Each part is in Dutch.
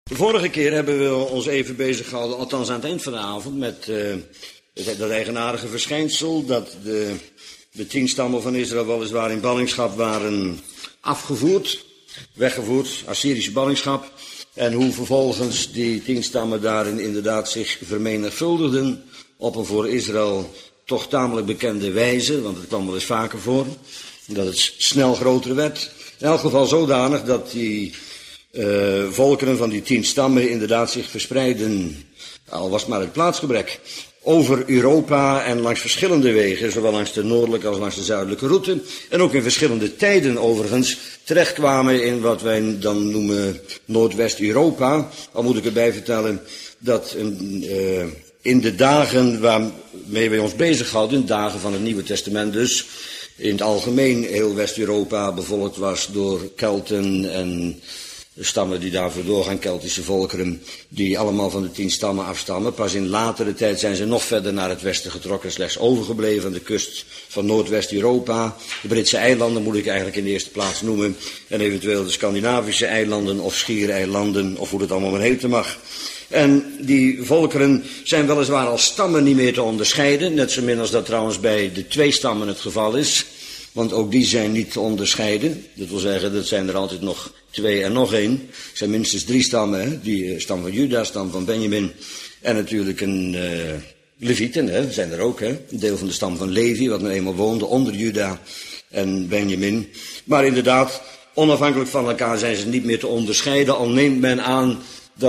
De vorige keer hebben we ons even bezig gehouden, althans aan het eind van de avond, met dat eigenaardige verschijnsel dat de 10 stammen van Israël weliswaar in ballingschap waren afgevoerd, weggevoerd, Assyrische ballingschap. En hoe vervolgens die 10 stammen daarin inderdaad zich vermenigvuldigden op een voor Israël toch tamelijk bekende wijze, want het kwam wel eens vaker voor, dat het snel groter werd. In elk geval zodanig dat die volkeren van die 10 stammen inderdaad zich verspreiden, al was het maar het plaatsgebrek, over Europa en langs verschillende wegen, zowel langs de noordelijke als langs de zuidelijke route, en ook in verschillende tijden overigens, terechtkwamen in wat wij dan noemen Noordwest-Europa. Al moet ik erbij vertellen dat in de dagen waarmee wij ons bezighouden, in de dagen van het Nieuwe Testament dus, in het algemeen heel West-Europa bevolkt was door Kelten en stammen die daarvoor doorgaan, Keltische volkeren, die allemaal van de 10 stammen afstammen. Pas in latere tijd zijn ze nog verder naar het westen getrokken, slechts overgebleven aan de kust van Noordwest-Europa. De Britse eilanden moet ik eigenlijk in de eerste plaats noemen, en eventueel de Scandinavische eilanden of schiereilanden, of hoe het allemaal maar heten mag. En die volkeren zijn weliswaar als stammen niet meer te onderscheiden, net zo min als dat trouwens bij de 2 stammen het geval is. Want ook die zijn niet te onderscheiden. Dat wil zeggen, dat zijn er altijd nog 2 en nog 1. Er zijn minstens 3 stammen, hè? Die stam van Juda, stam van Benjamin. En natuurlijk een Levieten, hè? Zijn er ook, hè? Een deel van de stam van Levi, wat nu eenmaal woonde onder Juda en Benjamin. Maar inderdaad, onafhankelijk van elkaar zijn ze niet meer te onderscheiden. Al neemt men aan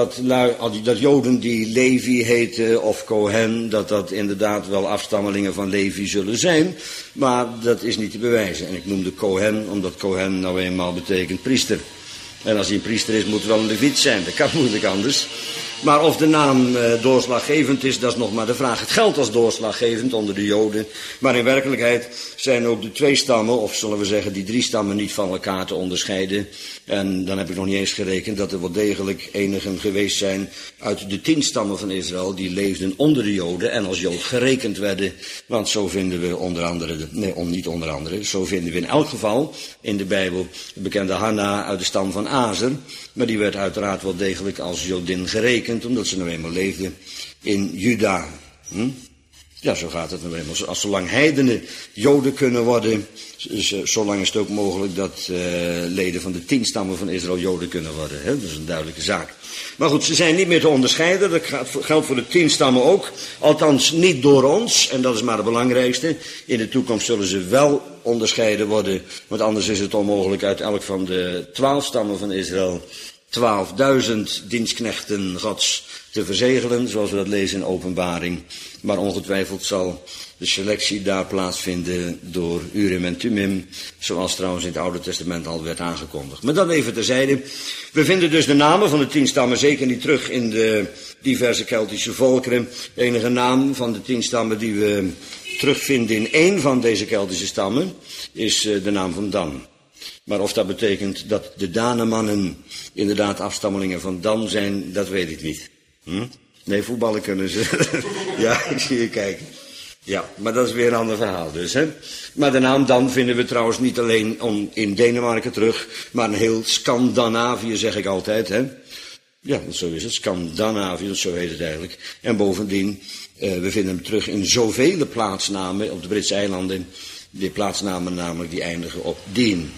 dat Joden die Levi heten of Cohen, dat inderdaad wel afstammelingen van Levi zullen zijn. Maar dat is niet te bewijzen. En ik noemde Cohen, omdat Cohen nou eenmaal betekent priester. En als hij een priester is, moet het wel een Leviet zijn. Dat kan moeilijk anders. Maar of de naam doorslaggevend is, dat is nog maar de vraag. Het geldt als doorslaggevend onder de Joden. Maar in werkelijkheid zijn ook de 2 stammen, of zullen we zeggen die 3 stammen, niet van elkaar te onderscheiden. En dan heb ik nog niet eens gerekend dat er wel degelijk enigen geweest zijn uit de 10 stammen van Israël, die leefden onder de Joden en als Jood gerekend werden. Want zo vinden we onder andere, niet onder andere, zo vinden we in elk geval in de Bijbel de bekende Hanna uit de stam van Azer. Maar die werd uiteraard wel degelijk als Jodin gerekend, omdat ze nou eenmaal leefde in Juda. Ja, zo gaat het nou eenmaal. Als zolang heidenen Joden kunnen worden, zolang is het ook mogelijk dat leden van de 10 stammen van Israël Joden kunnen worden. Hè? Dat is een duidelijke zaak. Maar goed, ze zijn niet meer te onderscheiden. Dat geldt voor de 10 stammen ook. Althans niet door ons, en dat is maar het belangrijkste. In de toekomst zullen ze wel onderscheiden worden, want anders is het onmogelijk uit elk van de 12 stammen van Israël 12.000 dienstknechten Gods te verzegelen, zoals we dat lezen in Openbaring. Maar ongetwijfeld zal de selectie daar plaatsvinden door Urim en Thummim, zoals trouwens in het Oude Testament al werd aangekondigd. Maar dat even terzijde. We vinden dus de namen van de 10 stammen zeker niet terug in de diverse Keltische volkeren. De enige naam van de 10 stammen die we terugvinden in 1 van deze Keltische stammen is de naam van Dan. Maar of dat betekent dat de Danemannen inderdaad afstammelingen van Dan zijn, dat weet ik niet. Nee, voetballen kunnen ze. Ja, ik zie je kijken. Ja, maar dat is weer een ander verhaal dus, hè. Maar de naam Dan vinden we trouwens niet alleen in Denemarken terug, maar in heel Scandinavië, zeg ik altijd, hè. Ja, zo is het. Scandinavië, zo heet het eigenlijk. En bovendien, we vinden hem terug in zoveel plaatsnamen op de Britse eilanden. Die plaatsnamen namelijk die eindigen op Dien.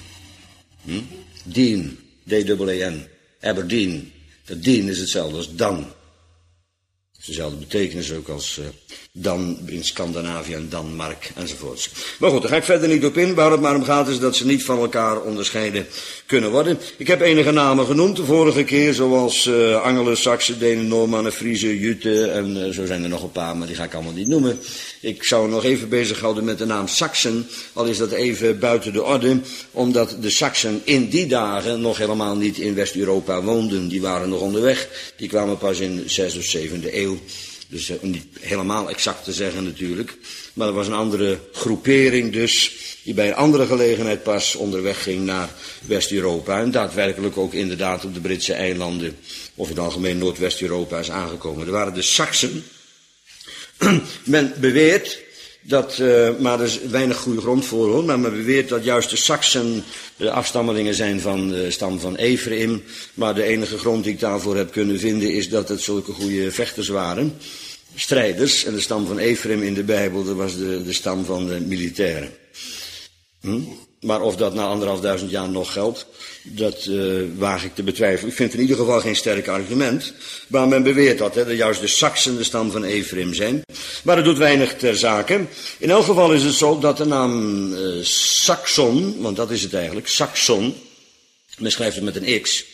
Dien, D-E-E-N. Aberdeen. Dat Dien is hetzelfde als Dan. Dezelfde betekenis ook als Dan in Scandinavië en Danmark enzovoorts. Maar goed, daar ga ik verder niet op in. Waar het maar om gaat is dat ze niet van elkaar onderscheiden kunnen worden. Ik heb enige namen genoemd de vorige keer, zoals Angelen, Saksen, Denen, Noormannen, Friese, Juten en zo zijn er nog een paar, maar die ga ik allemaal niet noemen. Ik zou nog even bezighouden met de naam Saksen, al is dat even buiten de orde, omdat de Saksen in die dagen nog helemaal niet in West-Europa woonden. Die waren nog onderweg, die kwamen pas in de 6e of 7e eeuw. Dus om niet helemaal exact te zeggen natuurlijk. Maar er was een andere groepering dus, die bij een andere gelegenheid pas onderweg ging naar West-Europa. En daadwerkelijk ook inderdaad op de Britse eilanden, of in het algemeen Noordwest-Europa is aangekomen. Er waren de Saksen. Men beweert Maar er is weinig goede grond voor, hoor. Maar men beweert dat juist de Saksen de afstammelingen zijn van de stam van Ephraim. Maar de enige grond die ik daarvoor heb kunnen vinden is dat het zulke goede vechters waren. Strijders. En de stam van Ephraim in de Bijbel, dat was de stam van de militairen. Maar of dat na 1500 jaar nog geldt, dat waag ik te betwijfelen. Ik vind in ieder geval geen sterk argument. Maar men beweert dat juist de Saksen de stam van Ephraim zijn. Maar het doet weinig ter zake. In elk geval is het zo dat de naam Saxon, want dat is het eigenlijk, Saxon, men schrijft het met een X.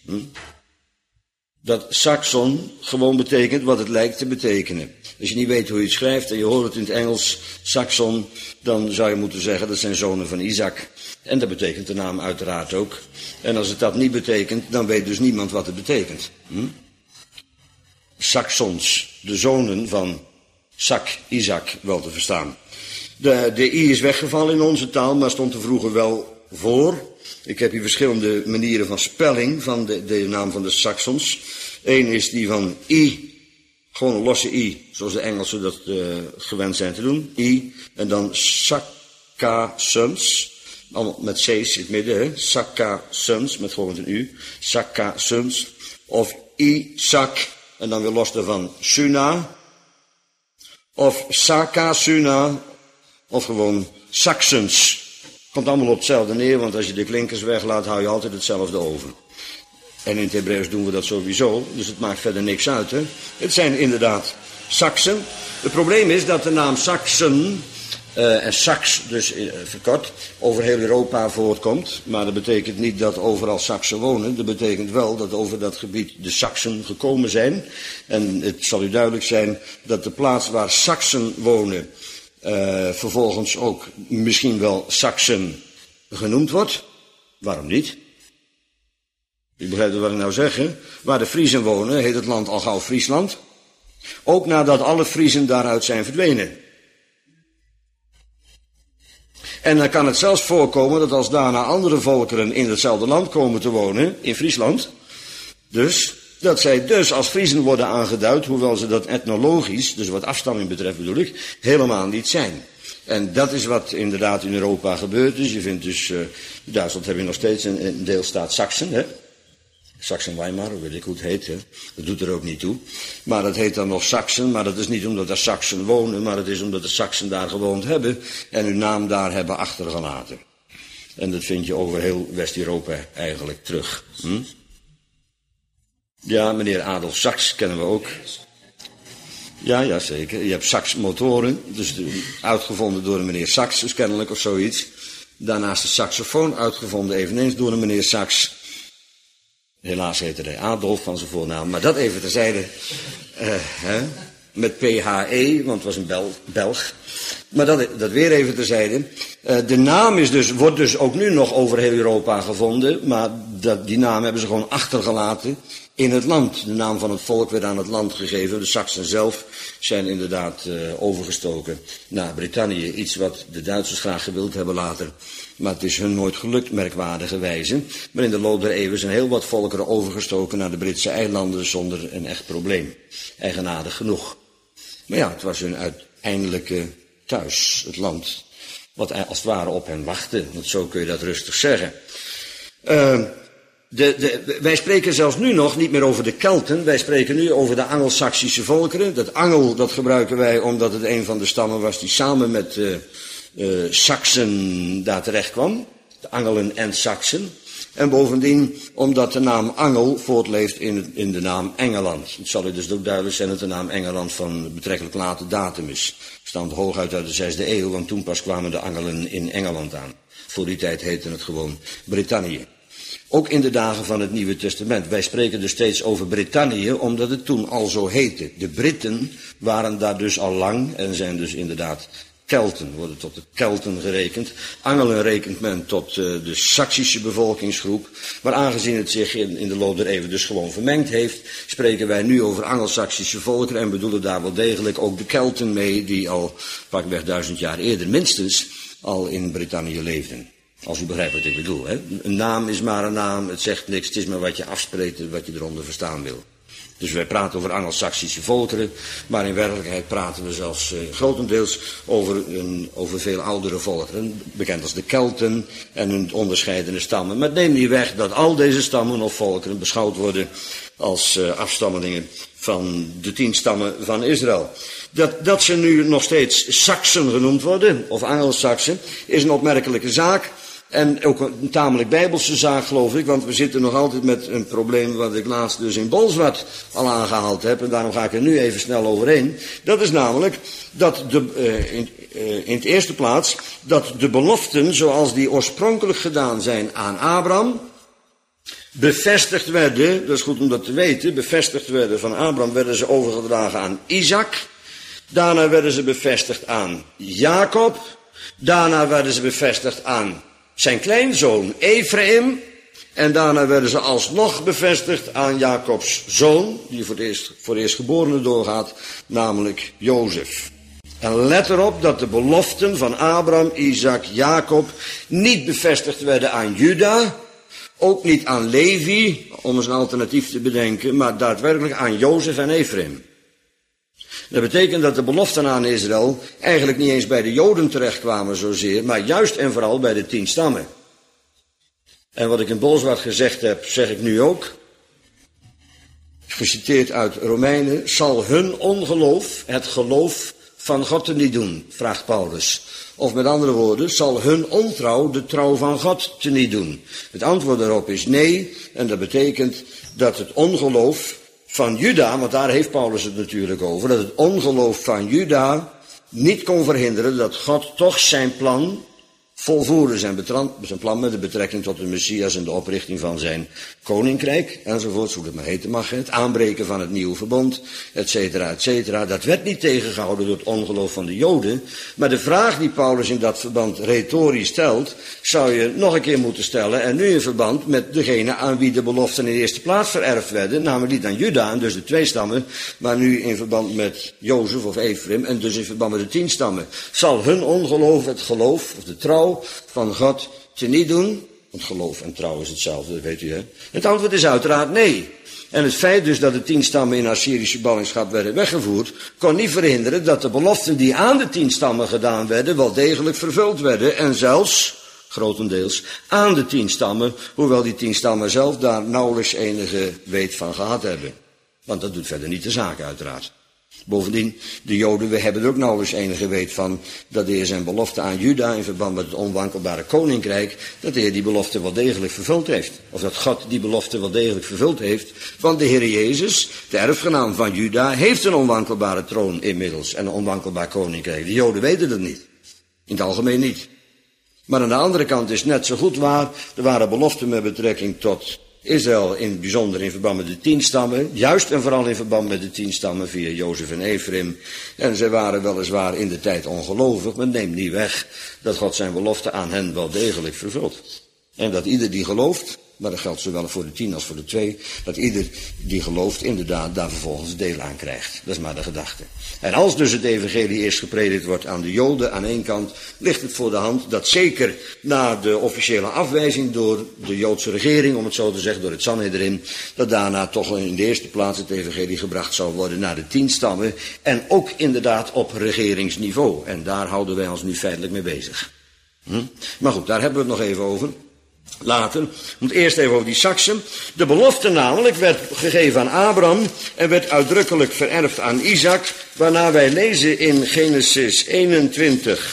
Dat Saxon gewoon betekent wat het lijkt te betekenen. Als je niet weet hoe je het schrijft en je hoort het in het Engels, Saxon, dan zou je moeten zeggen dat zijn zonen van Isaac. En dat betekent de naam uiteraard ook. En als het dat niet betekent, dan weet dus niemand wat het betekent. Saxons, de zonen van Isaac, wel te verstaan. De I is weggevallen in onze taal, maar stond er vroeger wel voor. Ik heb hier verschillende manieren van spelling van de naam van de Saxons. Eén is die van I, gewoon een losse I, zoals de Engelsen dat gewend zijn te doen. I, en dan Saccasuns, allemaal met C's in het midden, hè. Saccasuns, met gewoon een U. Saccasuns, of Isaac, en dan weer los daarvan Suna, of Sakasuna, of gewoon Saxons. Komt allemaal op hetzelfde neer, want als je de klinkers weglaat, hou je altijd hetzelfde over. En in het Hebreeuws doen we dat sowieso, dus het maakt verder niks uit, hè. Het zijn inderdaad Saksen. Het probleem is dat de naam Saksen, en Sax dus verkort, over heel Europa voortkomt. Maar dat betekent niet dat overal Saksen wonen. Dat betekent wel dat over dat gebied de Saksen gekomen zijn. En het zal u duidelijk zijn dat de plaats waar Saksen wonen vervolgens ook misschien wel Saksen genoemd wordt. Waarom niet? U begrijpt wat ik nou zeg, hè? Waar de Friezen wonen heet het land al gauw Friesland. Ook nadat alle Friezen daaruit zijn verdwenen. En dan kan het zelfs voorkomen dat als daarna andere volkeren in hetzelfde land komen te wonen, in Friesland, dus, dat zij dus als Friezen worden aangeduid, hoewel ze dat etnologisch, dus wat afstamming betreft bedoel ik, helemaal niet zijn. En dat is wat inderdaad in Europa gebeurt. Dus je vindt dus, in Duitsland heb je nog steeds een deelstaat Saksen, hè. Sachsen-Weimar, weet ik hoe het heet, hè. Dat doet er ook niet toe. Maar dat heet dan nog Saksen, maar dat is niet omdat er Saksen wonen, maar het is omdat de Saksen daar gewoond hebben en hun naam daar hebben achtergelaten. En dat vind je over heel West-Europa eigenlijk terug. Ja, meneer Adolf Sachs kennen we ook. Ja, zeker. Je hebt Sachs-motoren, dus uitgevonden door een meneer Sachs, dus kennelijk of zoiets. Daarnaast de saxofoon, uitgevonden eveneens door een meneer Sachs. Helaas heette hij Adolf van zijn voornaam, maar dat even terzijde. Met PHE, want het was een Belg. Maar dat weer even terzijde. De naam wordt dus ook nu nog over heel Europa gevonden, maar die naam hebben ze gewoon achtergelaten in het land. De naam van het volk werd aan het land gegeven. De Saksen zelf zijn inderdaad overgestoken naar Brittannië. Iets wat de Duitsers graag gewild hebben later. Maar het is hun nooit gelukt, merkwaardige wijze. Maar in de loop der eeuwen zijn heel wat volkeren overgestoken naar de Britse eilanden zonder een echt probleem. Eigenaardig genoeg. Maar ja, het was hun uiteindelijke thuis, het land, wat als het ware op hen wachtte. Want zo kun je dat rustig zeggen. Wij spreken zelfs nu nog niet meer over de Kelten, wij spreken nu over de Angelsaksische volkeren. Dat Angel, dat gebruiken wij omdat het een van de stammen was die samen met Saksen daar terecht kwam. De Angelen en Saksen. En bovendien omdat de naam Angel voortleeft in de naam Engeland. Het zal u dus ook duidelijk zijn dat de naam Engeland van betrekkelijk late datum is. Stamt hooguit uit de 6e eeuw, want toen pas kwamen de Angelen in Engeland aan. Voor die tijd heette het gewoon Brittannië. Ook in de dagen van het Nieuwe Testament. Wij spreken dus steeds over Brittannië, omdat het toen al zo heette. De Britten waren daar dus al lang en zijn dus inderdaad Kelten, worden tot de Kelten gerekend. Angelen rekent men tot de Saksische bevolkingsgroep. Maar aangezien het zich in de loop der eeuwen dus gewoon vermengd heeft, spreken wij nu over Angelsaksische volkeren en bedoelen daar wel degelijk ook de Kelten mee, die al pakweg 1000 jaar eerder minstens al in Brittannië leefden. Als u begrijpt wat ik bedoel. Hè? Een naam is maar een naam, het zegt niks, het is maar wat je afspreekt, wat je eronder verstaan wil. Dus wij praten over Angelsaksische volkeren, maar in werkelijkheid praten we zelfs grotendeels over veel oudere volkeren, bekend als de Kelten en hun onderscheidene stammen. Maar het neemt niet weg dat al deze stammen of volkeren beschouwd worden als afstammelingen van de 10 stammen van Israël. Dat ze nu nog steeds Saksen genoemd worden, of Angelsaksen, is een opmerkelijke zaak. En ook een tamelijk bijbelse zaak, geloof ik, want we zitten nog altijd met een probleem wat ik laatst dus in Bolsward al aangehaald heb. En daarom ga ik er nu even snel overheen. Dat is namelijk dat in het eerste plaats dat de beloften zoals die oorspronkelijk gedaan zijn aan Abraham, bevestigd werden, dat is goed om dat te weten, bevestigd werden van Abraham, werden ze overgedragen aan Isaac. Daarna werden ze bevestigd aan Jacob. Daarna werden ze bevestigd aan zijn kleinzoon Ephraim. En daarna werden ze alsnog bevestigd aan Jacobs zoon, die voor de eerstgeborene doorgaat, namelijk Jozef. En let erop dat de beloften van Abraham, Isaac, Jacob niet bevestigd werden aan Juda, ook niet aan Levi, om eens een alternatief te bedenken, maar daadwerkelijk aan Jozef en Ephraim. Dat betekent dat de beloften aan Israël eigenlijk niet eens bij de Joden terechtkwamen zozeer, maar juist en vooral bij de 10 stammen. En wat ik in Bolsward gezegd heb, zeg ik nu ook. Geciteerd uit Romeinen, zal hun ongeloof het geloof van God teniet doen, vraagt Paulus. Of met andere woorden, zal hun ontrouw de trouw van God teniet doen? Het antwoord daarop is nee, en dat betekent dat het ongeloof van Juda, want daar heeft Paulus het natuurlijk over, dat het ongeloof van Juda niet kon verhinderen dat God toch zijn plan volvoerde. Zijn plan met de betrekking tot de Messias en de oprichting van zijn koninkrijk, enzovoort, hoe het maar heten mag, het aanbreken van het nieuwe verbond, et cetera, dat werd niet tegengehouden door het ongeloof van de Joden, maar de vraag die Paulus in dat verband retorisch stelt, zou je nog een keer moeten stellen, en nu in verband met degene aan wie de beloften in de eerste plaats vererfd werden, namelijk niet aan Juda, en dus de 2 stammen, maar nu in verband met Jozef of Ephraim, en dus in verband met de 10 stammen. Zal hun ongeloof het geloof, of de trouw van God teniet doen? Want geloof en trouw is hetzelfde, dat weet u, hè? Het antwoord is uiteraard nee. En het feit dus dat de 10 stammen in Assyrische ballingschap werden weggevoerd, kon niet verhinderen dat de beloften die aan de 10 stammen gedaan werden, wel degelijk vervuld werden. En zelfs, grotendeels, aan de 10 stammen, hoewel die 10 stammen zelf daar nauwelijks enige weet van gehad hebben. Want dat doet verder niet de zaak, uiteraard. Bovendien, de Joden, we hebben er ook nauwelijks enige weet van dat de Heer zijn belofte aan Juda in verband met het onwankelbare koninkrijk, dat de Heer die belofte wel degelijk vervuld heeft. Of dat God die belofte wel degelijk vervuld heeft, want de Heer Jezus, de erfgenaam van Juda, heeft een onwankelbare troon inmiddels en een onwankelbaar koninkrijk. De Joden weten dat niet. In het algemeen niet. Maar aan de andere kant is net zo goed waar, er waren beloften met betrekking tot Israël in het bijzonder in verband met de 10 stammen, juist en vooral in verband met de 10 stammen via Jozef en Ephraim. En zij waren weliswaar in de tijd ongelovig, maar neemt niet weg dat God zijn belofte aan hen wel degelijk vervult. En dat ieder die gelooft, maar dat geldt zowel voor de 10 als voor de 2, dat ieder die gelooft inderdaad daar vervolgens deel aan krijgt. Dat is maar de gedachte. En als dus het evangelie eerst gepredikt wordt aan de Joden aan één kant, ligt het voor de hand dat zeker na de officiële afwijzing door de Joodse regering, om het zo te zeggen, door het Sanhedrin, dat daarna toch in de eerste plaats het evangelie gebracht zou worden naar de 10 stammen en ook inderdaad op regeringsniveau. En daar houden wij ons nu feitelijk mee bezig. Maar goed, daar hebben we het nog even over. Later, want eerst even over die Saksen. De belofte namelijk werd gegeven aan Abraham en werd uitdrukkelijk vererfd aan Isaac, waarna wij lezen in Genesis 21.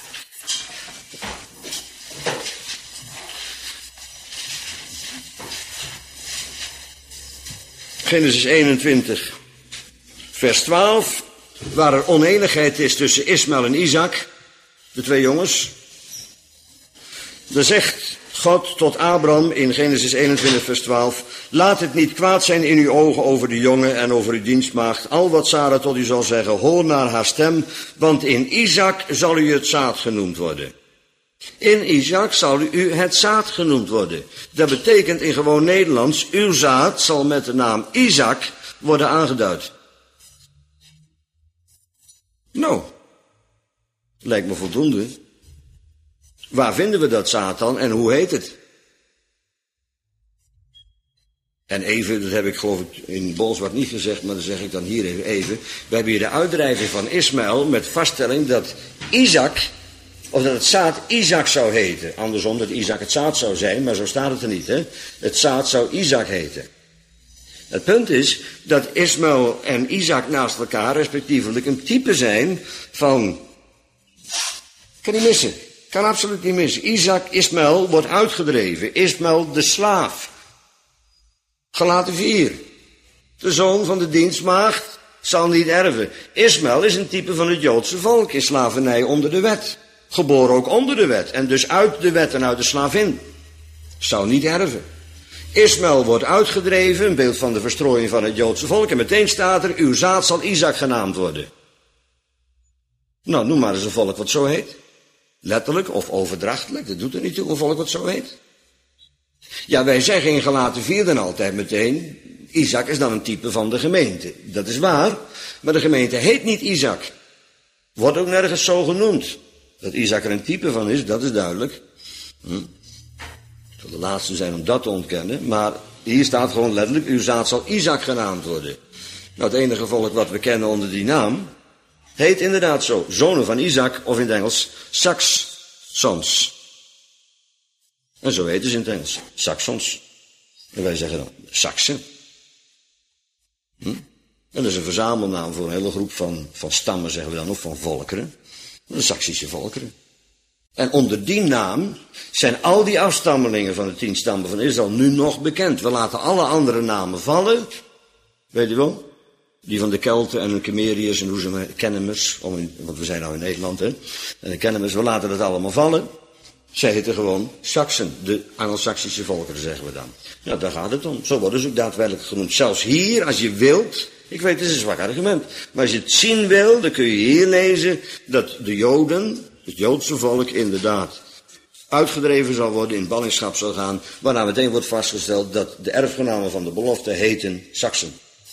Genesis 21, vers 12, waar er oneenigheid is tussen Ismaël en Isaac, de 2 jongens. Dan zegt God tot Abraham in Genesis 21 vers 12, laat het niet kwaad zijn in uw ogen over de jongen en over uw dienstmaagd, al wat Sara tot u zal zeggen, hoor naar haar stem, want in Isaac zal u het zaad genoemd worden. In Isaac zal u het zaad genoemd worden. Dat betekent in gewoon Nederlands, uw zaad zal met de naam Isaac worden aangeduid. Nou, lijkt me voldoende. Waar vinden we dat zaad dan en hoe heet het? En even, dat heb ik geloof ik in Bolsward niet gezegd, maar dat zeg ik dan hier even. We hebben hier de uitdrijving van Ismaël met vaststelling dat Isaac, of dat het zaad Isaac zou heten. Andersom, dat Isaac het zaad zou zijn, maar zo staat het er niet. Hè? Het zaad zou Isaac heten. Het punt is dat Ismaël en Isaac naast elkaar respectievelijk een type zijn van... Kan niet missen. Kan absoluut niet missen. Ismaël wordt uitgedreven. Ismaël de slaaf. Galaten 4. De zoon van de dienstmaagd zal niet erven. Ismaël is een type van het Joodse volk in slavernij onder de wet. Geboren ook onder de wet en dus uit de wet en uit de slavin. Zal niet erven. Ismaël wordt uitgedreven, een beeld van de verstrooiing van het Joodse volk. En meteen staat er, uw zaad zal Isaac genaamd worden. Nou, noem maar eens een volk wat zo heet. Letterlijk of overdrachtelijk, dat doet er niet toe, een volk wat zo heet. Ja, wij zeggen in Galaten 4 dan altijd meteen, Isaac is dan een type van de gemeente. Dat is waar, maar de gemeente heet niet Isaac. Wordt ook nergens zo genoemd. Dat Isaac er een type van is, dat is duidelijk. Het zal de laatste zijn om dat te ontkennen, maar hier staat gewoon letterlijk, uw zaad zal Isaac genaamd worden. Nou, het enige volk wat we kennen onder die naam, heet inderdaad zo, zonen van Isaac, of in het Engels, Saxons. En zo heten ze in het Engels, Saxons. En wij zeggen dan, Saksen. En dat is een verzamelnaam voor een hele groep van stammen, zeggen we dan, of van volkeren. De Saksische volkeren. En onder die naam zijn al die afstammelingen van de 10 stammen van Israël nu nog bekend. We laten alle andere namen vallen, weet je wel? Die van de Kelten en de Kemeriërs en hoe ze Kennemers, want we zijn nou in Nederland, hè. En de Kennemers, we laten dat allemaal vallen. Zij heten gewoon Saksen, de Angelsaksische volkeren, zeggen we dan. Nou, daar gaat het om. Zo worden ze ook daadwerkelijk genoemd. Zelfs hier, als je wilt, ik weet, het is een zwak argument, maar als je het zien wil, dan kun je hier lezen dat de Joden, het Joodse volk, inderdaad uitgedreven zal worden, in ballingschap zal gaan, waarna meteen wordt vastgesteld dat de erfgenamen van de belofte heten Saksen.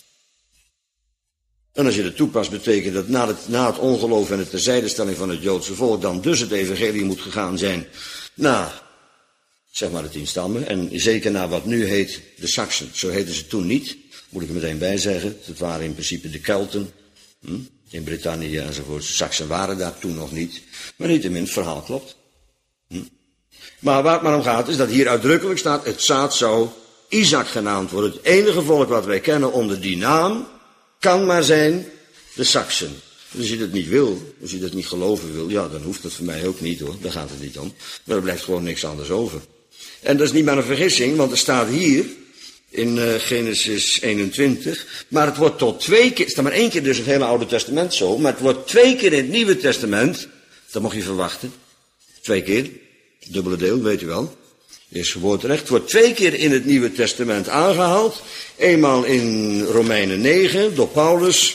En als je het toepast, betekent dat na het ongeloof en de terzijdestelling van het Joodse volk, dan dus het evangelie moet gegaan zijn na, zeg maar, de 10 stammen. En zeker na wat nu heet de Saksen. Zo heten ze toen niet, moet ik er meteen bij zeggen. Het waren in principe de Kelten, in Brittannië enzovoort. De Saksen waren daar toen nog niet. Maar niettemin, het verhaal klopt. Maar waar het maar om gaat, is dat hier uitdrukkelijk staat, het zaad zou Isaac genaamd worden. Het enige volk wat wij kennen onder die naam kan maar zijn de Saksen. Als je dat niet wil, als je dat niet geloven wil, ja, dan hoeft dat voor mij ook niet hoor, daar gaat het niet om. Maar er blijft gewoon niks anders over. En dat is niet maar een vergissing, want er staat hier, in Genesis 21, maar het wordt tot 2 keer, het staat maar 1 keer dus het hele Oude Testament zo, maar het wordt 2 keer in het Nieuwe Testament, dat mocht je verwachten, 2 keer, dubbele deel, weet u wel. Is geboorterecht. Het wordt 2 keer in het Nieuwe Testament aangehaald. Eenmaal in Romeinen 9 door Paulus.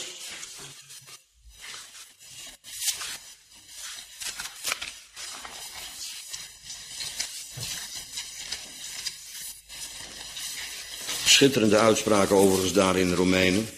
Schitterende uitspraken overigens daar in Romeinen.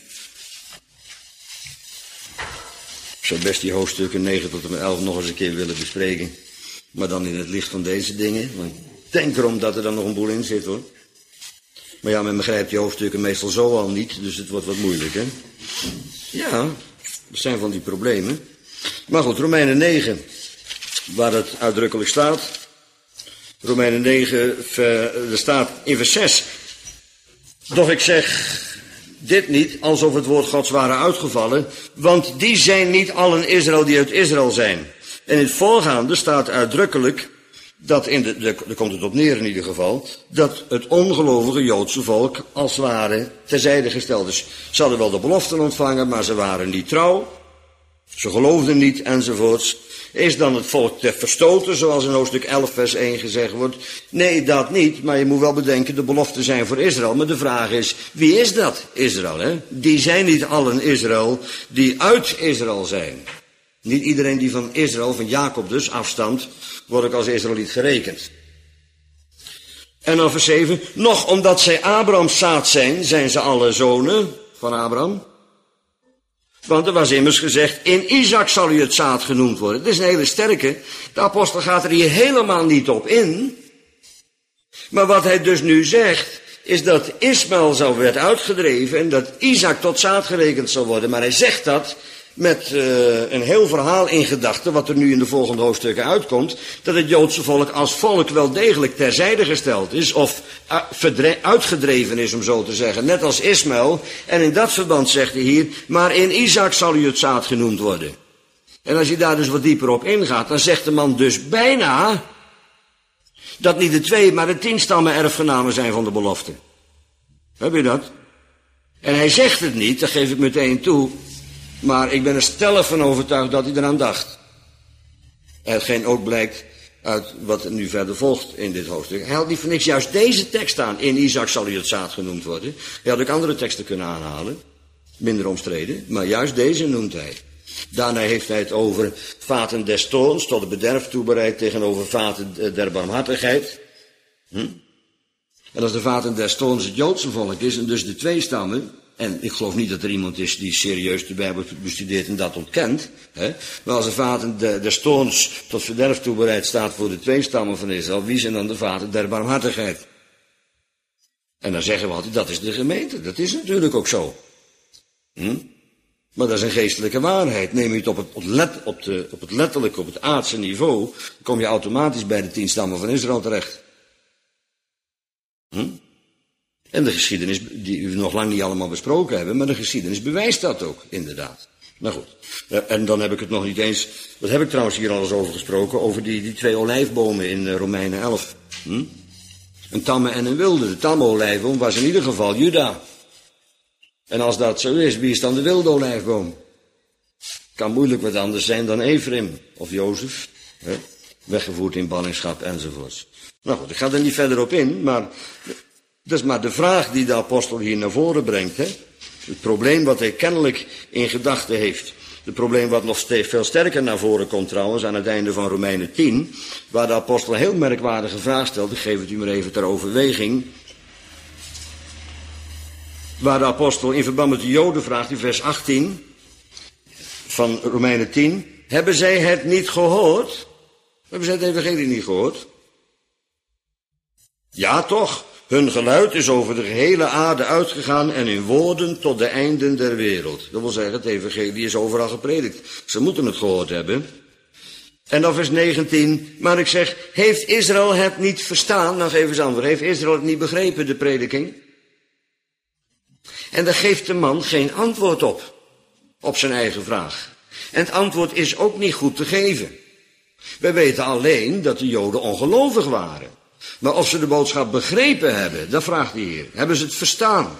Ik zou best die hoofdstukken 9 tot en met 11 nog eens een keer willen bespreken. Maar dan in het licht van deze dingen. Want denk erom dat er dan nog een boel in zit hoor. Maar ja, men begrijpt die hoofdstukken meestal zo al niet, dus het wordt wat moeilijk hè. Ja, dat zijn van die problemen. Maar goed, Romeinen 9, waar het uitdrukkelijk staat. Romeinen 9, er staat in vers 6. Doch ik zeg dit niet alsof het woord Gods waren uitgevallen, want die zijn niet allen Israël die uit Israël zijn. En in het voorgaande staat uitdrukkelijk dat daar komt het op neer in ieder geval, dat het ongelovige Joodse volk als het ware terzijde gesteld is. Ze hadden wel de beloften ontvangen, maar ze waren niet trouw. Ze geloofden niet, enzovoorts. Is dan het volk te verstoten, zoals in hoofdstuk 11 vers 1 gezegd wordt? Nee, dat niet, maar je moet wel bedenken, de beloften zijn voor Israël. Maar de vraag is, wie is dat, Israël? Hè? Die zijn niet allen Israël die uit Israël zijn. Niet iedereen die van Israël, van Jacob dus, afstamt, wordt ook als Israëliet gerekend. En dan vers 7, nog omdat zij Abrahams zaad zijn, zijn ze alle zonen van Abraham. Want er was immers gezegd, in Isaac zal u het zaad genoemd worden. Dat is een hele sterke. De apostel gaat er hier helemaal niet op in. Maar wat hij dus nu zegt, is dat Ismaël werd uitgedreven en dat Isaac tot zaad gerekend zal worden. Maar hij zegt dat met een heel verhaal in gedachten, wat er nu in de volgende hoofdstukken uitkomt, dat het Joodse volk als volk wel degelijk terzijde gesteld is, of uitgedreven is, om zo te zeggen, net als Ismaël. En in dat verband zegt hij hier, maar in Isaac zal u het zaad genoemd worden. En als je daar dus wat dieper op ingaat, dan zegt de man dus bijna dat niet de 2, maar de 10 stammen erfgenamen zijn van de belofte. Heb je dat? En hij zegt het niet, dat geef ik meteen toe, maar ik ben er stellig van overtuigd dat hij eraan dacht. Hetgeen ook blijkt uit wat er nu verder volgt in dit hoofdstuk. Hij had niet voor niks juist deze tekst aan. In Isaac zal u het zaad genoemd worden. Hij had ook andere teksten kunnen aanhalen. Minder omstreden. Maar juist deze noemt hij. Daarna heeft hij het over vaten des toorns, tot het bederf toebereid, tegenover vaten der barmhartigheid. En als de vaten des toorns het Joodse volk is, en dus de 2 stammen, en ik geloof niet dat er iemand is die serieus de Bijbel bestudeert en dat ontkent, maar als de vaten des toorns tot verderf toebereid staat voor de 2 stammen van Israël, wie zijn dan de vaten der barmhartigheid? En dan zeggen we altijd, dat is de gemeente. Dat is natuurlijk ook zo. Maar dat is een geestelijke waarheid. Neem je het op het letterlijke, op het aardse niveau, dan kom je automatisch bij de 10 stammen van Israël terecht. En de geschiedenis, die we nog lang niet allemaal besproken hebben, maar de geschiedenis bewijst dat ook, inderdaad. Nou goed, en dan heb ik het nog niet eens, wat heb ik trouwens hier al eens over gesproken, over die 2 olijfbomen in Romeinen 11. Een tamme en een wilde. De tamme olijfboom was in ieder geval Juda. En als dat zo is, wie is dan de wilde olijfboom? Kan moeilijk wat anders zijn dan Efraim of Jozef, weggevoerd in ballingschap enzovoorts. Nou goed, ik ga er niet verder op in, maar dat is maar de vraag die de apostel hier naar voren brengt. Het probleem wat hij kennelijk in gedachten heeft. Het probleem wat nog steeds veel sterker naar voren komt trouwens aan het einde van Romeinen 10, waar de apostel een heel merkwaardige vraag stelt. Ik geef het u maar even ter overweging. Waar de apostel in verband met de Joden vraagt in vers 18 van Romeinen 10. Hebben zij het niet gehoord? Hebben zij het evangelie niet gehoord? Ja toch, hun geluid is over de gehele aarde uitgegaan en hun woorden tot de einden der wereld. Dat wil zeggen, het evangelie is overal gepredikt. Ze moeten het gehoord hebben. En dan vers 19, maar ik zeg, heeft Israël het niet verstaan? Nou, geef eens antwoord. Heeft Israël het niet begrepen, de prediking? En daar geeft de man geen antwoord op zijn eigen vraag. En het antwoord is ook niet goed te geven. We weten alleen dat de Joden ongelovig waren. Maar of ze de boodschap begrepen hebben, dat vraagt de Heer. Hebben ze het verstaan?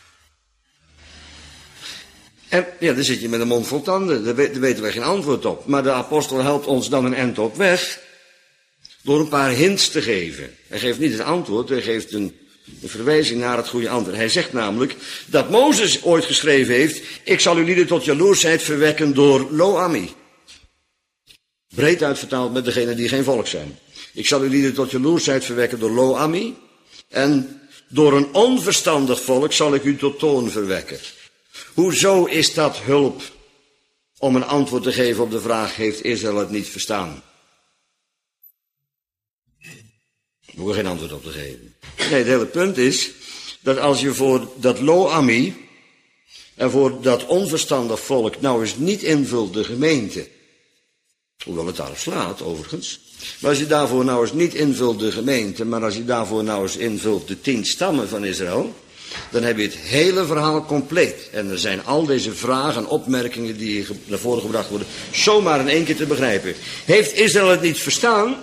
En ja, dan zit je met een mond vol tanden. Daar weten we geen antwoord op. Maar de apostel helpt ons dan een eind op weg door een paar hints te geven. Hij geeft niet het antwoord, hij geeft een verwijzing naar het goede antwoord. Hij zegt namelijk dat Mozes ooit geschreven heeft, ik zal uw lieden tot jaloersheid verwekken door Lo-Ami. Breed uitvertaald met degenen die geen volk zijn. Ik zal uw lieden tot jaloersheid verwekken door Lo-Ami. En door een onverstandig volk zal ik u tot toorn verwekken. Hoezo is dat hulp om een antwoord te geven op de vraag, heeft Israël het niet verstaan? Ik hoef er geen antwoord op te geven. Nee, het hele punt is dat als je voor dat Lo-Ami en voor dat onverstandig volk nou eens niet invult de gemeente, hoewel het daarop slaat overigens, maar als je daarvoor nou eens niet invult de gemeente, maar als je daarvoor nou eens invult de 10 stammen van Israël, dan heb je het hele verhaal compleet. En er zijn al deze vragen en opmerkingen die naar voren gebracht worden, zomaar in één keer te begrijpen. Heeft Israël het niet verstaan?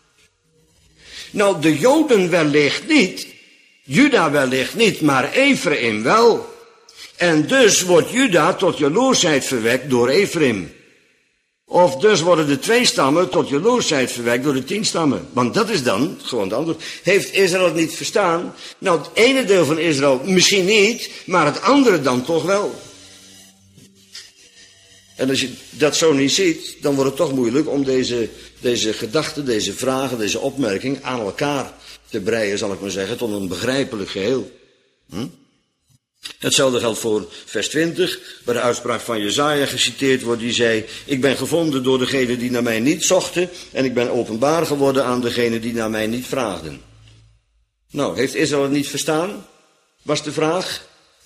Nou, de Joden wellicht niet, Juda wellicht niet, maar Efraim wel. En dus wordt Juda tot jaloersheid verwekt door Efraim. Of dus worden de 2 stammen tot jaloersheid verwekt door de 10 stammen. Want dat is dan gewoon de antwoord. Heeft Israël het niet verstaan? Nou, het ene deel van Israël misschien niet, maar het andere dan toch wel. En als je dat zo niet ziet, dan wordt het toch moeilijk om deze gedachten, deze vragen, deze opmerking aan elkaar te breien, zal ik maar zeggen, tot een begrijpelijk geheel. Hetzelfde geldt voor vers 20, waar de uitspraak van Jesaja geciteerd wordt, die zei: ik ben gevonden door degenen die naar mij niet zochten, en ik ben openbaar geworden aan degenen die naar mij niet vraagden. Nou, heeft Israël het niet verstaan? Was de vraag.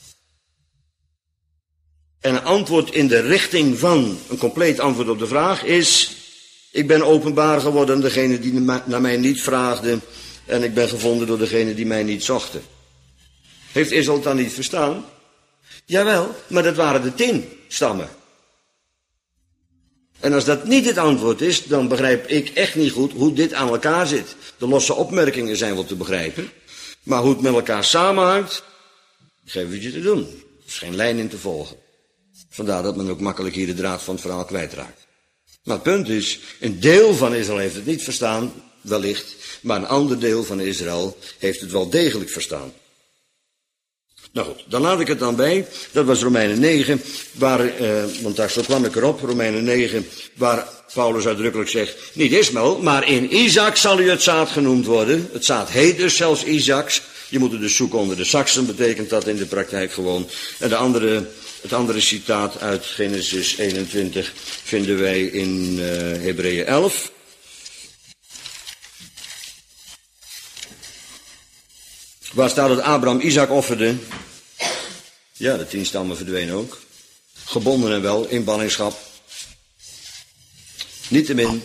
En een antwoord in de richting van een compleet antwoord op de vraag is: ik ben openbaar geworden aan degenen die naar mij niet vraagden, en ik ben gevonden door degenen die mij niet zochten. Heeft Israël het dan niet verstaan? Jawel, maar dat waren de 10 stammen. En als dat niet het antwoord is, dan begrijp ik echt niet goed hoe dit aan elkaar zit. De losse opmerkingen zijn wel te begrijpen, maar hoe het met elkaar samenhangt, geef het je te doen. Er is geen lijn in te volgen. Vandaar dat men ook makkelijk hier de draad van het verhaal kwijtraakt. Maar het punt is, een deel van Israël heeft het niet verstaan, wellicht, maar een ander deel van Israël heeft het wel degelijk verstaan. Nou goed, dan laat ik het dan bij. Dat was Romeinen 9, want daar zo kwam ik erop, Romeinen 9, waar Paulus uitdrukkelijk zegt: niet Ismaël, maar in Isaac zal u het zaad genoemd worden. Het zaad heet dus zelfs Isaacs. Je moet het dus zoeken onder de Saksen, betekent dat in de praktijk gewoon. En het andere citaat uit Genesis 21 vinden wij in Hebreeën 11. Waar staat dat Abraham Isaac offerde? Ja, de 10 stammen verdwenen ook. Gebonden en wel, in ballingschap. Niettemin,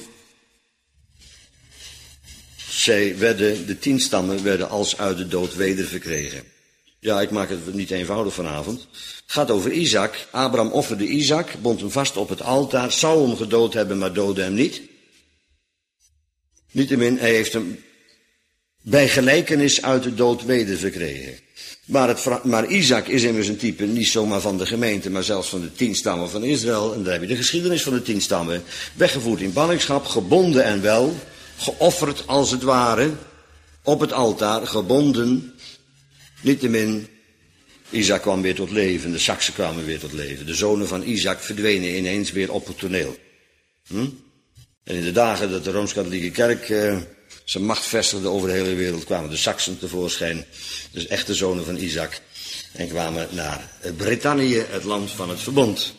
de 10 stammen werden als uit de dood weder verkregen. Ja, ik maak het niet eenvoudig vanavond. Het gaat over Isaac. Abraham offerde Isaac, bond hem vast op het altaar, zou hem gedood hebben, maar doodde hem niet. Niettemin, hij heeft hem bij gelijkenis uit de dood weder verkregen. Maar Isaac is immers een type niet zomaar van de gemeente, maar zelfs van de 10 stammen van Israël. En daar heb je de geschiedenis van de 10 stammen. Weggevoerd in ballingschap, gebonden en wel, geofferd als het ware, op het altaar, gebonden. Niettemin, Isaac kwam weer tot leven, de Saksen kwamen weer tot leven. De zonen van Isaac verdwenen ineens weer op het toneel. En in de dagen dat de Rooms-Katholieke Kerk zijn macht vestigde over de hele wereld, kwamen de Saksen tevoorschijn, dus echte zonen van Isaac, en kwamen naar Brittannië, het land van het verbond.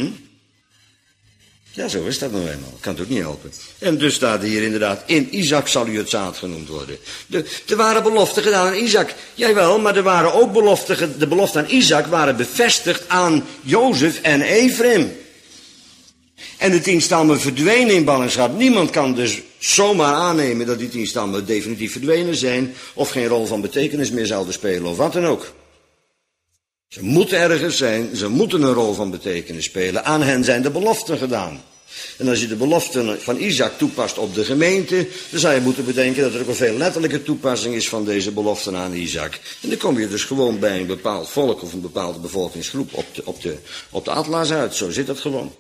Ja, zo is dat nou eenmaal. Kan het ook niet helpen. En dus staat hier inderdaad: in Isaac zal u het zaad genoemd worden. Er waren beloften gedaan aan Isaac. Jawel, maar er waren ook de beloften aan Isaac waren bevestigd aan Jozef en Efraim. En de 10 stammen verdwenen in ballingschap. Niemand kan dus zomaar aannemen dat die 10 stammen definitief verdwenen zijn, of geen rol van betekenis meer zouden spelen, of wat dan ook. Ze moeten ergens zijn, ze moeten een rol van betekenis spelen. Aan hen zijn de beloften gedaan. En als je de beloften van Isaac toepast op de gemeente, dan zou je moeten bedenken dat er ook een veel letterlijke toepassing is van deze beloften aan Isaac. En dan kom je dus gewoon bij een bepaald volk of een bepaalde bevolkingsgroep op de atlas uit. Zo zit dat gewoon.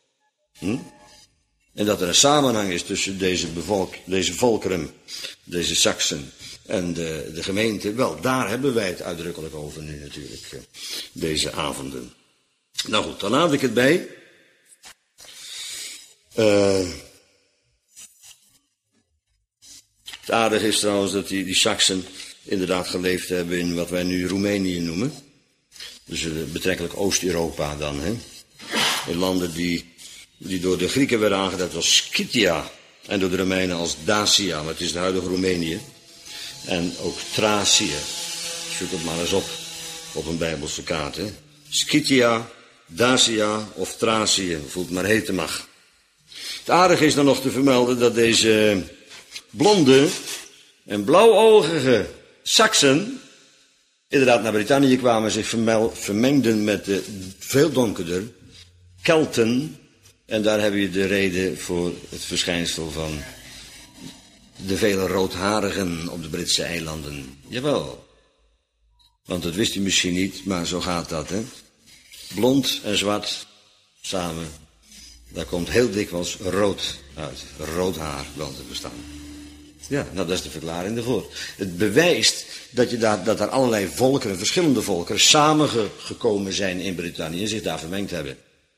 En dat er een samenhang is tussen deze volkeren, deze Saksen en de gemeente, wel, daar hebben wij het uitdrukkelijk over nu natuurlijk, deze avonden. Nou goed, dan laat ik het bij. Het aardige is trouwens dat die Saksen inderdaad geleefd hebben in wat wij nu Roemenië noemen. Dus betrekkelijk Oost-Europa dan, hè. In landen die door de Grieken werden aangeduid als Scythia en door de Romeinen als Dacia, maar het is de huidige Roemenië. En ook Thracië. Zoek het maar eens op een Bijbelse kaart. Hè. Scythia, Dacia of Thracië, hoe het maar heten mag. Het aardige is dan nog te vermelden dat deze blonde en blauwogige Saksen inderdaad naar Brittannië kwamen en zich vermengden met de veel donkerder Kelten. En daar heb je de reden voor het verschijnsel van de vele roodharigen op de Britse eilanden. Jawel. Want dat wist u misschien niet, maar zo gaat dat, hè. Blond en zwart samen. Daar komt heel dikwijls rood uit. Rood haar wel te bestaan. Ja, nou, dat is de verklaring ervoor. Het bewijst dat er allerlei volkeren, verschillende volkeren, samengekomen zijn in Brittannië en zich daar vermengd hebben.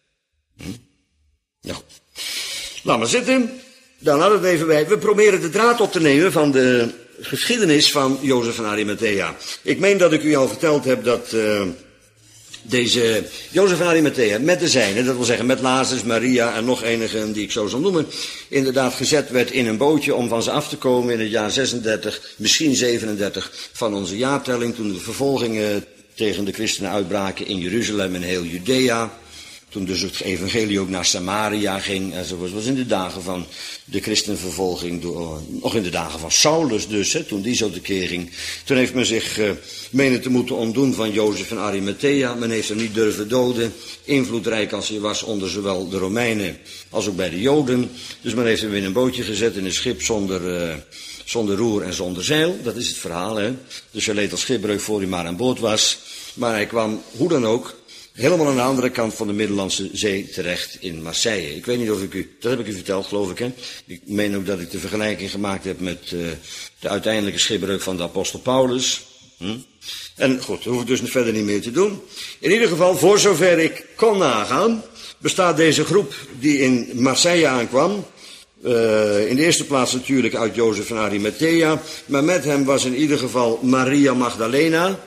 Nou, laat maar zitten. Dan hadden we het even bij. We proberen de draad op te nemen van de geschiedenis van Jozef van Arimathea. Ik meen dat ik u al verteld heb dat Deze Jozef van Arimathea met de zijnen, dat wil zeggen met Lazarus, Maria en nog enigen die ik zo zal noemen, inderdaad gezet werd in een bootje om van ze af te komen in het jaar 36, misschien 37 van onze jaartelling, toen de vervolgingen tegen de christenen uitbraken in Jeruzalem en heel Judea. Toen dus het evangelie ook naar Samaria ging, en zoals was in de dagen van de christenvervolging, nog in de dagen van Saulus dus, toen die zo tekeer ging. Toen heeft men zich menen te moeten ontdoen van Jozef van Arimathea. Men heeft hem niet durven doden, invloedrijk als hij was onder zowel de Romeinen als ook bij de Joden. Dus men heeft hem in een bootje gezet in een schip zonder roer en zonder zeil. Dat is het verhaal, hè. Dus hij leed als schipbreuk voor hij maar aan boord was. Maar hij kwam, hoe dan ook, helemaal aan de andere kant van de Middellandse Zee terecht in Marseille. Ik weet niet of dat heb ik u verteld, geloof ik, hè. Ik meen ook dat ik de vergelijking gemaakt heb met de uiteindelijke schipbreuk van de apostel Paulus. En goed, dat hoef ik dus verder niet meer te doen. In ieder geval, voor zover ik kon nagaan, bestaat deze groep die in Marseille aankwam, in de eerste plaats natuurlijk uit Jozef van Arimathea, maar met hem was in ieder geval Maria Magdalena.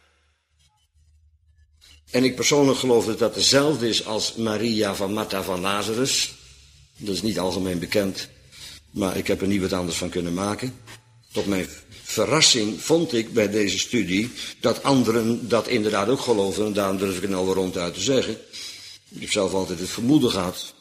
En ik persoonlijk geloof dat dat dezelfde is als Maria van Martha van Lazarus. Dat is niet algemeen bekend, maar ik heb er niet wat anders van kunnen maken. Tot mijn verrassing vond ik bij deze studie dat anderen dat inderdaad ook geloven. En daarom durf ik het nou weer ronduit te zeggen. Ik heb zelf altijd het vermoeden gehad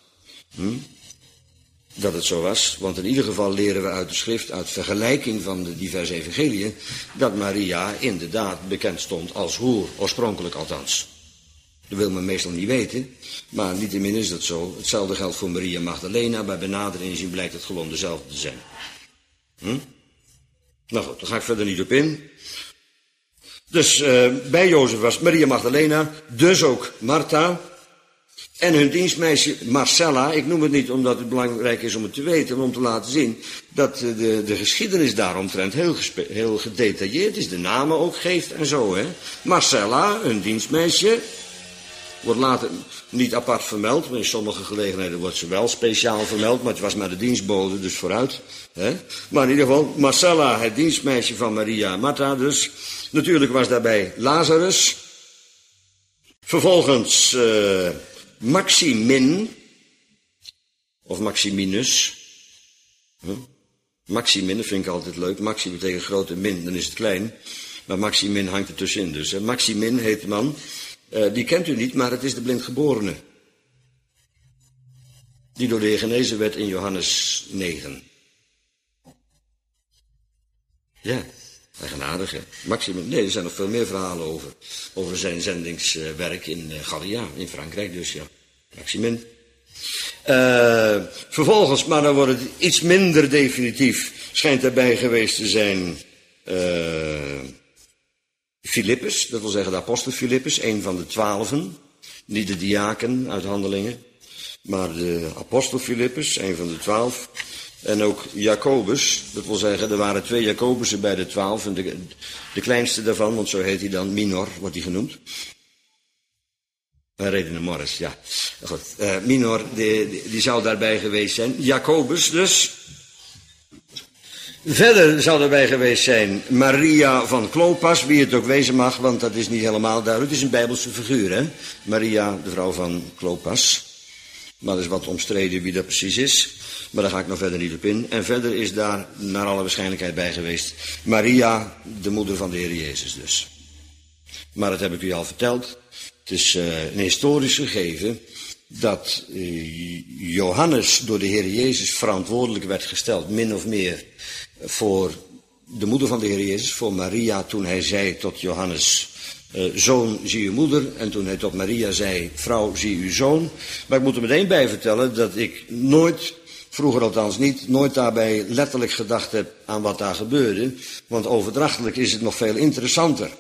dat het zo was. Want in ieder geval leren we uit de schrift, uit vergelijking van de diverse evangeliën, dat Maria inderdaad bekend stond als hoer, oorspronkelijk althans. Dat wil men meestal niet weten, maar niettemin is dat zo. Hetzelfde geldt voor Maria Magdalena. Bij benadering inzien blijkt het gewoon dezelfde te zijn. Nou goed, daar ga ik verder niet op in. Dus bij Jozef was Maria Magdalena, dus ook Martha. En hun dienstmeisje Marcella. Ik noem het niet omdat het belangrijk is om het te weten, maar om te laten zien dat de geschiedenis daaromtrent heel gedetailleerd is. De namen ook geeft en zo, hè. Marcella, hun dienstmeisje, wordt later niet apart vermeld, maar in sommige gelegenheden wordt ze wel speciaal vermeld, maar het was maar de dienstbode, dus vooruit. Hè? Maar in ieder geval, Marcella, het dienstmeisje van Maria en Martha dus. Natuurlijk was daarbij Lazarus. Vervolgens Maximin, of Maximinus. Maximin, dat vind ik altijd leuk. Maxi betekent grote min, dan is het klein. Maar Maximin hangt er tussenin dus. Hè? Maximin heet de man. Die kent u niet, maar het is de blindgeborene. Die door de Heer genezen werd in Johannes 9. Ja, eigenaardig, hè. Maximin, nee, er zijn nog veel meer verhalen over zijn zendingswerk in Gallia, in Frankrijk dus, ja. Maximin. Vervolgens, maar dan wordt het iets minder definitief, schijnt erbij geweest te zijn Filippus, dat wil zeggen de apostel Filippus, een van de 12, niet de diaken uit Handelingen, maar de apostel Filippus, een van de 12. En ook Jacobus, dat wil zeggen, er waren 2 Jacobussen bij de 12, en de kleinste daarvan, want zo heet hij dan, Minor, wordt hij genoemd. Redene Morris, ja. Goed, Minor, die zou daarbij geweest zijn. Jacobus dus. Verder zou erbij geweest zijn Maria van Klopas, wie het ook wezen mag, want dat is niet helemaal duidelijk. Het is een Bijbelse figuur, hè. Maria, de vrouw van Klopas. Maar er is wat omstreden wie dat precies is. Maar daar ga ik nog verder niet op in. En verder is daar naar alle waarschijnlijkheid bij geweest Maria, de moeder van de Heer Jezus dus. Maar dat heb ik u al verteld. Het is een historisch gegeven dat Johannes door de Heer Jezus verantwoordelijk werd gesteld, min of meer, voor de moeder van de Heer Jezus, voor Maria, toen hij zei tot Johannes, zoon, zie uw moeder. En toen hij tot Maria zei, vrouw, zie uw zoon. Maar ik moet er meteen bij vertellen dat ik nooit, vroeger althans niet, nooit daarbij letterlijk gedacht heb aan wat daar gebeurde. Want overdrachtelijk is het nog veel interessanter.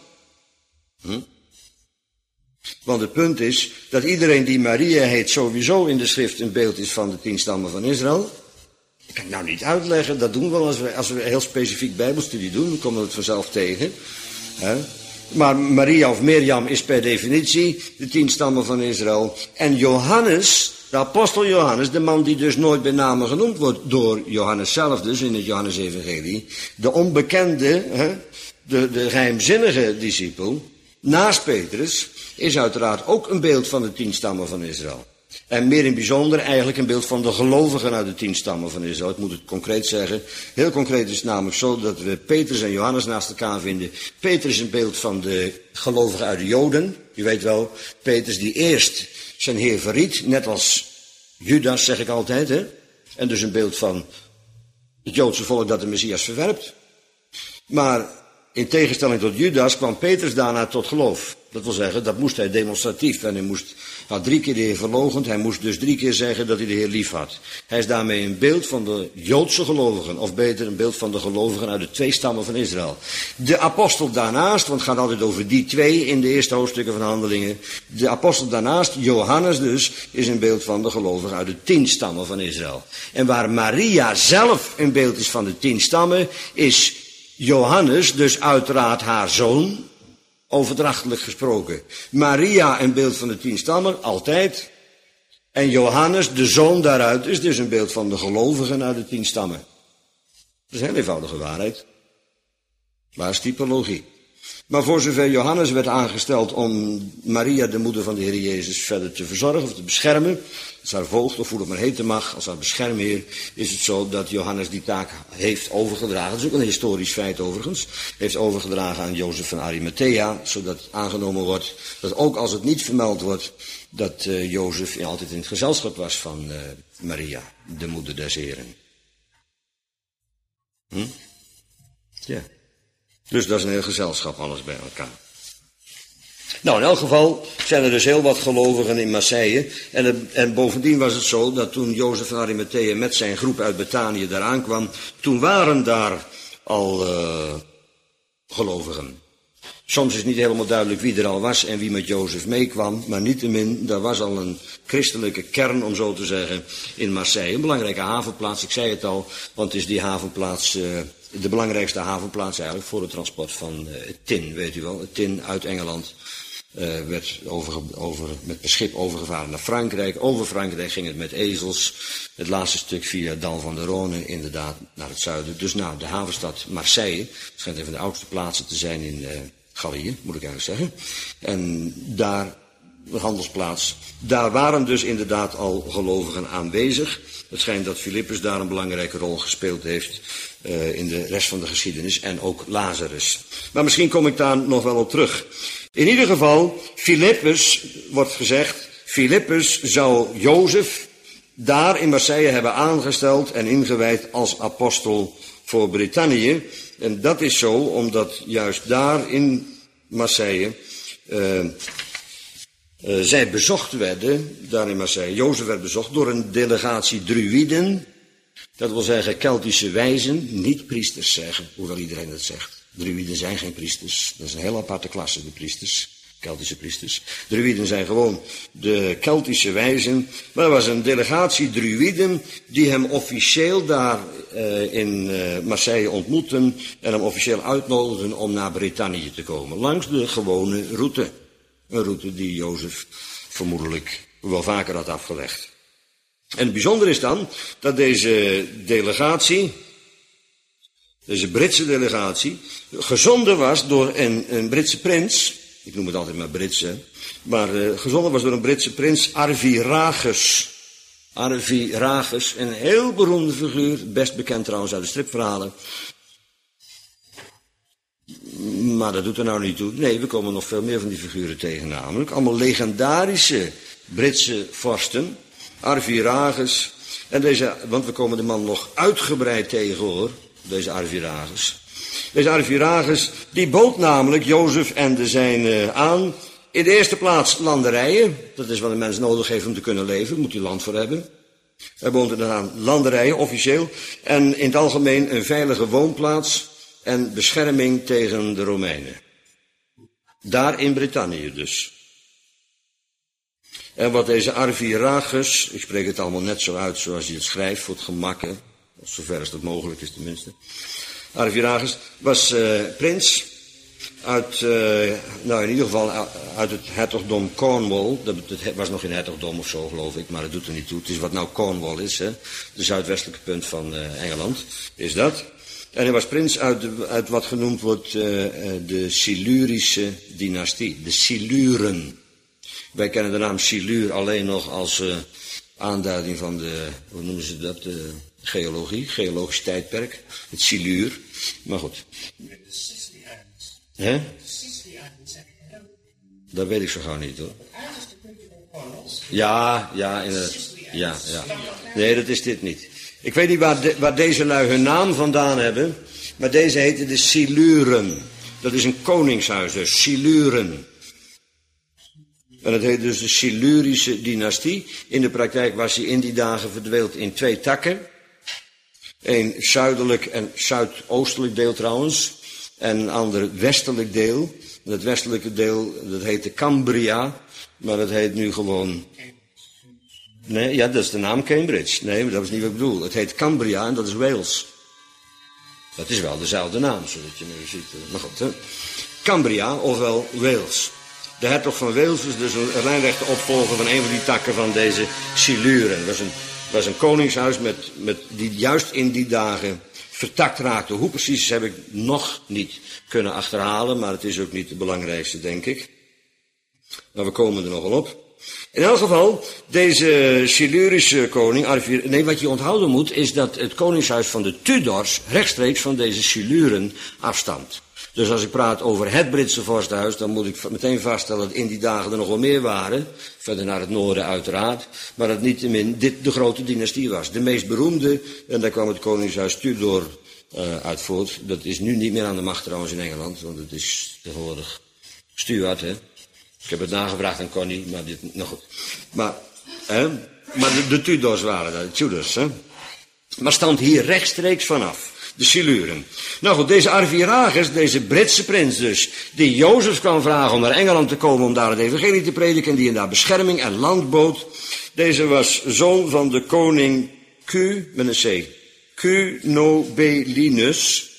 Want het punt is dat iedereen die Maria heet sowieso in de schrift een beeld is van de 10 stammen van Israël. Ik kan het nou niet uitleggen, dat doen we wel als we heel specifiek bijbelstudie doen, dan komen we het vanzelf tegen. Maar Maria of Mirjam is per definitie de 10 stammen van Israël. En Johannes, de apostel Johannes, de man die dus nooit bij name genoemd wordt door Johannes zelf, dus in het Johannes-evangelie, de onbekende, de geheimzinnige discipel, naast Petrus, is uiteraard ook een beeld van de 10 stammen van Israël. En meer in bijzonder eigenlijk een beeld van de gelovigen uit de 10 stammen van Israël. Ik moet het concreet zeggen. Heel concreet is het namelijk zo dat we Petrus en Johannes naast elkaar vinden. Petrus is een beeld van de gelovigen uit de Joden. Je weet wel, Petrus die eerst zijn Heer verried, net als Judas zeg ik altijd. Hè? En dus een beeld van het Joodse volk dat de Messias verwerpt. Maar in tegenstelling tot Judas kwam Petrus daarna tot geloof. Dat wil zeggen, dat moest hij demonstratief. En hij had 3 keer de Heer verloochend. Hij moest dus 3 keer zeggen dat hij de Heer lief had. Hij is daarmee een beeld van de Joodse gelovigen. Of beter, een beeld van de gelovigen uit de 2 stammen van Israël. De apostel daarnaast, want het gaat altijd over die 2 in de eerste hoofdstukken van Handelingen. De apostel daarnaast, Johannes dus, is een beeld van de gelovigen uit de 10 stammen van Israël. En waar Maria zelf een beeld is van de 10 stammen, is Johannes dus uiteraard haar zoon. Overdrachtelijk gesproken. Maria een beeld van de 10 stammen, altijd. En Johannes, de zoon daaruit, is dus een beeld van de gelovigen uit de 10 stammen. Dat is een heel eenvoudige waarheid. Waar is typologie? Maar voor zover Johannes werd aangesteld om Maria, de moeder van de Heer Jezus, verder te verzorgen of te beschermen, als haar voogd of hoe dat maar heten mag, als haar beschermheer, is het zo dat Johannes die taak heeft overgedragen. Dat is ook een historisch feit overigens. Heeft overgedragen aan Jozef van Arimathea, zodat aangenomen wordt dat ook als het niet vermeld wordt, dat Jozef altijd in het gezelschap was van Maria, de moeder des Heren. Ja. Dus dat is een heel gezelschap, alles bij elkaar. Nou, in elk geval zijn er dus heel wat gelovigen in Marseille. En bovendien was het zo dat toen Jozef van Arimathea met zijn groep uit Betanië daar aankwam, toen waren daar al gelovigen. Soms is niet helemaal duidelijk wie er al was en wie met Jozef meekwam, maar niettemin, daar was al een christelijke kern, om zo te zeggen, in Marseille. Een belangrijke havenplaats, ik zei het al, want het is die havenplaats, de belangrijkste havenplaats eigenlijk voor het transport van tin, weet u wel. Het tin uit Engeland werd met een schip overgevaren naar Frankrijk. Over Frankrijk ging het met ezels. Het laatste stuk via Dal van de Rhône, inderdaad, naar het zuiden. Dus nou, de havenstad Marseille, schijnt een van de oudste plaatsen te zijn in Gallië, moet ik eigenlijk zeggen. En daar, de handelsplaats, daar waren dus inderdaad al gelovigen aanwezig. Het schijnt dat Filippus daar een belangrijke rol gespeeld heeft in de rest van de geschiedenis en ook Lazarus. Maar misschien kom ik daar nog wel op terug. In ieder geval, Filippus, wordt gezegd, Filippus zou Jozef daar in Marseille hebben aangesteld en ingewijd als apostel voor Brittannië. En dat is zo omdat juist daar in Marseille zij bezocht werden, daar in Marseille. Jozef werd bezocht door een delegatie druïden. Dat wil zeggen Keltische wijzen, niet priesters zeggen, hoewel iedereen dat zegt. Druïden zijn geen priesters, dat is een heel aparte klasse, de priesters, Keltische priesters. Druïden zijn gewoon de Keltische wijzen, maar er was een delegatie druïden die hem officieel daar in Marseille ontmoetten en hem officieel uitnodigden om naar Brittannië te komen, langs de gewone route. Een route die Jozef vermoedelijk wel vaker had afgelegd. En het bijzondere is dan dat deze delegatie, deze Britse delegatie, gezonden was door een Britse prins. Ik noem het altijd maar Britse. Maar gezonden was door een Britse prins, Arviragus. Arviragus, een heel beroemde figuur, best bekend trouwens uit de stripverhalen. Maar dat doet er nou niet toe. Nee, we komen nog veel meer van die figuren tegen, namelijk allemaal legendarische Britse vorsten. Arviragus. En deze, want we komen de man nog uitgebreid tegen hoor, deze Arviragus. Deze Arviragus, die bood namelijk Jozef en de zijnen aan. In de eerste plaats landerijen. Dat is wat een mens nodig heeft om te kunnen leven, moet hij land voor hebben. Hij bood er aan landerijen, officieel. En in het algemeen een veilige woonplaats en bescherming tegen de Romeinen. Daar in Brittannië dus. En wat deze Arviragus, ik spreek het allemaal net zo uit zoals je het schrijft, voor het gemak, hè, zover als dat mogelijk is tenminste. Arviragus was prins uit, nou in ieder geval uit het hertogdom Cornwall. Het was nog geen hertogdom of zo geloof ik, maar dat doet er niet toe. Het is wat nou Cornwall is, hè, de zuidwestelijke punt van Engeland, is dat. En hij was prins uit wat genoemd wordt de Silurische dynastie. De Siluren. Wij kennen de naam Silur alleen nog als aanduiding van de, hoe noemen ze dat, de geologie, geologisch tijdperk. Het Silur. Maar goed. Hè? Dat weet ik zo gauw niet hoor. Ja, inderdaad. Ja. Nee, dat is dit niet. Ik weet niet waar deze lui hun naam vandaan hebben, maar deze heten de Siluren. Dat is een koningshuis dus, Siluren. En het heet dus de Silurische dynastie. In de praktijk was hij in die dagen verdweeld in 2 takken. Een zuidelijk en zuidoostelijk deel trouwens. En een ander westelijk deel. En het westelijke deel, dat heette Cambria. Maar dat heet nu gewoon... Nee, ja, dat is de naam Cambridge. Nee, maar dat is niet wat ik bedoel. Het heet Cambria en dat is Wales. Dat is wel dezelfde naam, zodat je nu ziet. Maar goed, hè. Cambria, ofwel Wales. De hertog van Wales is dus een lijnrechte opvolger van een van die takken van deze Siluren. Dat was een koningshuis die juist in die dagen vertakt raakte. Hoe precies heb ik nog niet kunnen achterhalen, maar het is ook niet het belangrijkste, denk ik. Maar we komen er nogal op. In elk geval, deze Silurische koning, wat je onthouden moet, is dat het koningshuis van de Tudors rechtstreeks van deze Siluren afstamt. Dus als ik praat over het Britse vorstenhuis, dan moet ik meteen vaststellen dat in die dagen er nog wel meer waren. Verder naar het noorden uiteraard. Maar dat niettemin dit de grote dynastie was. De meest beroemde, en daar kwam het koningshuis Tudor uit voort. Dat is nu niet meer aan de macht trouwens in Engeland, want het is tegenwoordig Stuart, hè. Ik heb het nagevraagd aan Connie, maar nog goed. Maar de Tudors waren dat, de Tudors, hè. Maar stamt hier rechtstreeks vanaf. De Siluren. Nou goed, deze Arviragus, deze Britse prins dus, die Jozef kwam vragen om naar Engeland te komen om daar het evangelie te prediken, die hem daar bescherming en land bood. Deze was zoon van de koning Cunobelinus,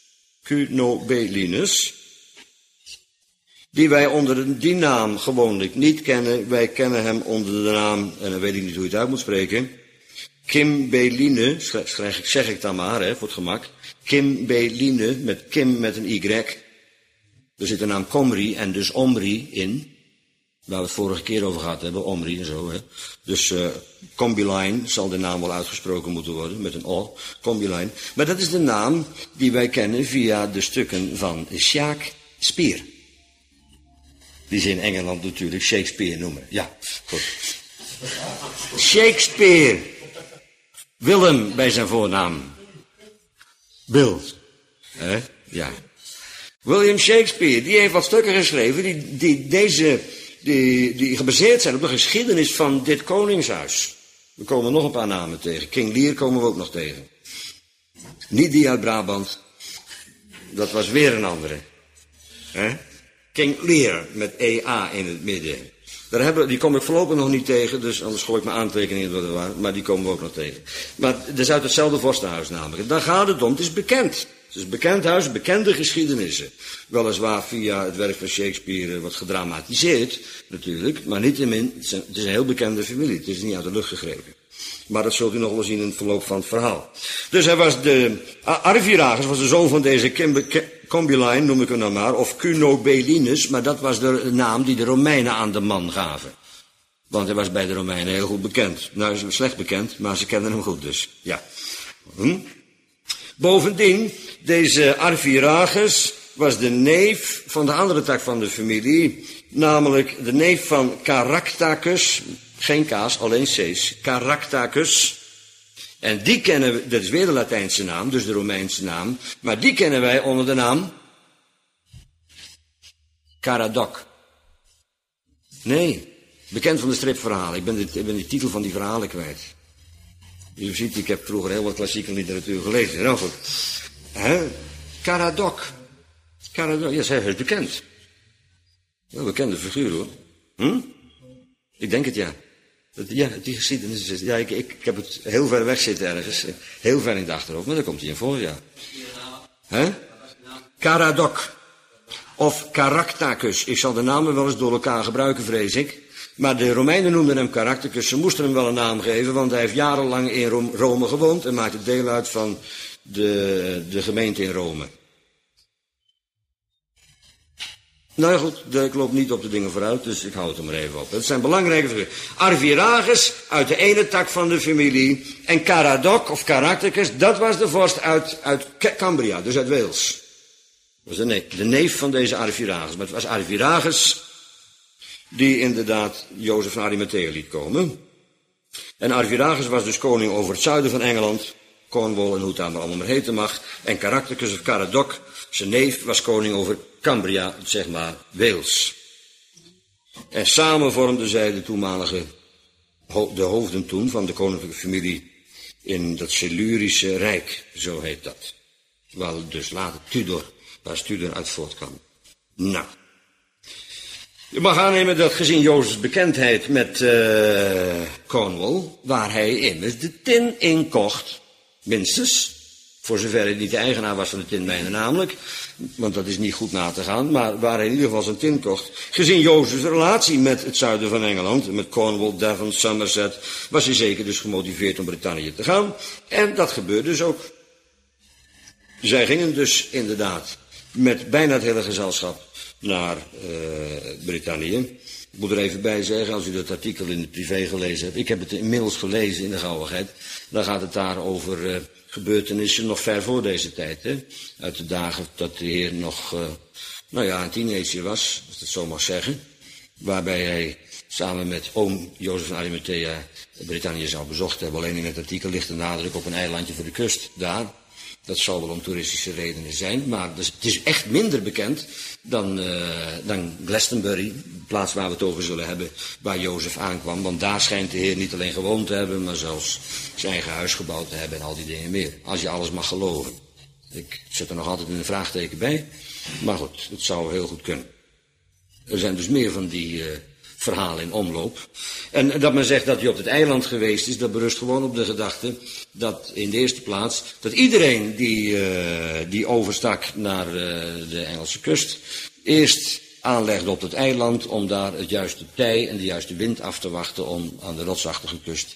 die wij onder die naam gewoonlijk niet kennen. Wij kennen hem onder de naam, en dan weet ik niet hoe je het uit moet spreken, Kimbeline, zeg ik dan maar, hè, voor het gemak. Kimbeline, met Kim met een Y. Er zit de naam Comri en dus Omri in. Waar we het vorige keer over gehad hebben, Omri en zo. Hè. Dus Combiline zal de naam wel uitgesproken moeten worden, met een O. Combiline. Maar dat is de naam die wij kennen via de stukken van Shakespeare. Die ze in Engeland natuurlijk Shakespeare noemen. Ja, goed. Shakespeare. Willem bij zijn voornaam. Bill. Ja. William Shakespeare, die heeft wat stukken geschreven die gebaseerd zijn op de geschiedenis van dit koningshuis. We komen nog een paar namen tegen. King Lear komen we ook nog tegen. Niet die uit Brabant. Dat was weer een andere. King Lear met EA in het midden. Die kom ik voorlopig nog niet tegen, dus anders gooi ik mijn aantekeningen door de war, maar die komen we ook nog tegen. Maar het is uit hetzelfde vorstenhuis namelijk. Daar gaat het om, het is bekend. Het is een bekend huis, bekende geschiedenissen. Weliswaar via het werk van Shakespeare wat gedramatiseerd, natuurlijk, maar niettemin, het is een heel bekende familie, het is niet uit de lucht gegrepen. Maar dat zult u nog wel zien in het verloop van het verhaal. Dus hij was Arviragus was de zoon van deze Combiline, noem ik hem nou maar, of Cunobelinus, maar dat was de naam die de Romeinen aan de man gaven. Want hij was bij de Romeinen heel goed bekend. Nou, hij is slecht bekend, maar ze kenden hem goed dus. Ja. Bovendien, deze Arviragus was de neef van de andere tak van de familie, namelijk de neef van Caractacus, geen K's, alleen C's, Caractacus. En die kennen we, dat is weer de Latijnse naam, dus de Romeinse naam, maar die kennen wij onder de naam Caradoc. Nee, bekend van de stripverhalen. Ik ben de titel van die verhalen kwijt. U ziet, ik heb vroeger heel wat klassieke literatuur gelezen. Nou goed. Caradoc. Caradoc, ja, zij is bekend. Wel bekende figuur hoor. Ik denk het ja. Ja, die geschiedenis is... Ja, ik heb het heel ver weg zitten ergens. Heel ver in de achterhoofd, maar daar komt hij in voor, ja. Caradoc. Of Caractacus. Ik zal de namen wel eens door elkaar gebruiken, vrees ik. Maar de Romeinen noemden hem Caractacus. Ze moesten hem wel een naam geven, want hij heeft jarenlang in Rome gewoond en maakte deel uit van de gemeente in Rome. Nou ja, goed, ik loop niet op de dingen vooruit, dus ik hou het er maar even op. Het zijn belangrijke figuren. Arviragus uit de ene tak van de familie. En Caradoc of Caractacus, dat was de vorst uit Cambria, dus uit Wales. Dat was de neef van deze Arviragus. Maar het was Arviragus die inderdaad Jozef van Arimathea liet komen. En Arviragus was dus koning over het zuiden van Engeland, Cornwall en hoe het daar maar allemaal maar heten mag. En Caractacus of Caradoc, zijn neef, was koning over Cambria, zeg maar Wales. En samen vormden zij de toenmalige, de hoofden toen van de koninklijke familie in dat Silurische Rijk, zo heet dat. Waar dus later Tudor uit voortkwam. Nou. Je mag aannemen dat gezien Jozefs bekendheid met Cornwall, waar hij immers de tin inkocht, minstens, voor zover hij niet de eigenaar was van de tinmijnen namelijk, want dat is niet goed na te gaan, maar waar hij in ieder geval zijn tin kocht, gezien Jozefs relatie met het zuiden van Engeland, met Cornwall, Devon, Somerset, was hij zeker dus gemotiveerd om Brittannië te gaan, en dat gebeurde dus ook. Zij gingen dus inderdaad met bijna het hele gezelschap naar Brittannië. Ik moet er even bij zeggen, als u dat artikel in het privé gelezen hebt, ik heb het inmiddels gelezen in de gauwigheid, dan gaat het daar over gebeurtenissen nog ver voor deze tijd. Hè? Uit de dagen dat de heer nog, een teenager was, als ik het zo mag zeggen. Waarbij hij samen met oom Jozef van Arimathea Brittannië zou bezocht hebben. Alleen in het artikel ligt de nadruk op een eilandje voor de kust daar. Dat zal wel om toeristische redenen zijn, maar dus, het is echt minder bekend dan Glastonbury, de plaats waar we het over zullen hebben, waar Jozef aankwam. Want daar schijnt de heer niet alleen gewoond te hebben, maar zelfs zijn eigen huis gebouwd te hebben en al die dingen meer. Als je alles mag geloven. Ik zet er nog altijd een vraagteken bij, maar goed, het zou heel goed kunnen. Er zijn dus meer van die verhalen in omloop. En dat men zegt dat hij op het eiland geweest is, dat berust gewoon op de gedachte dat in de eerste plaats, dat iedereen die overstak naar de Engelse kust, eerst aanlegde op het eiland om daar het juiste tij en de juiste wind af te wachten om aan de rotsachtige kust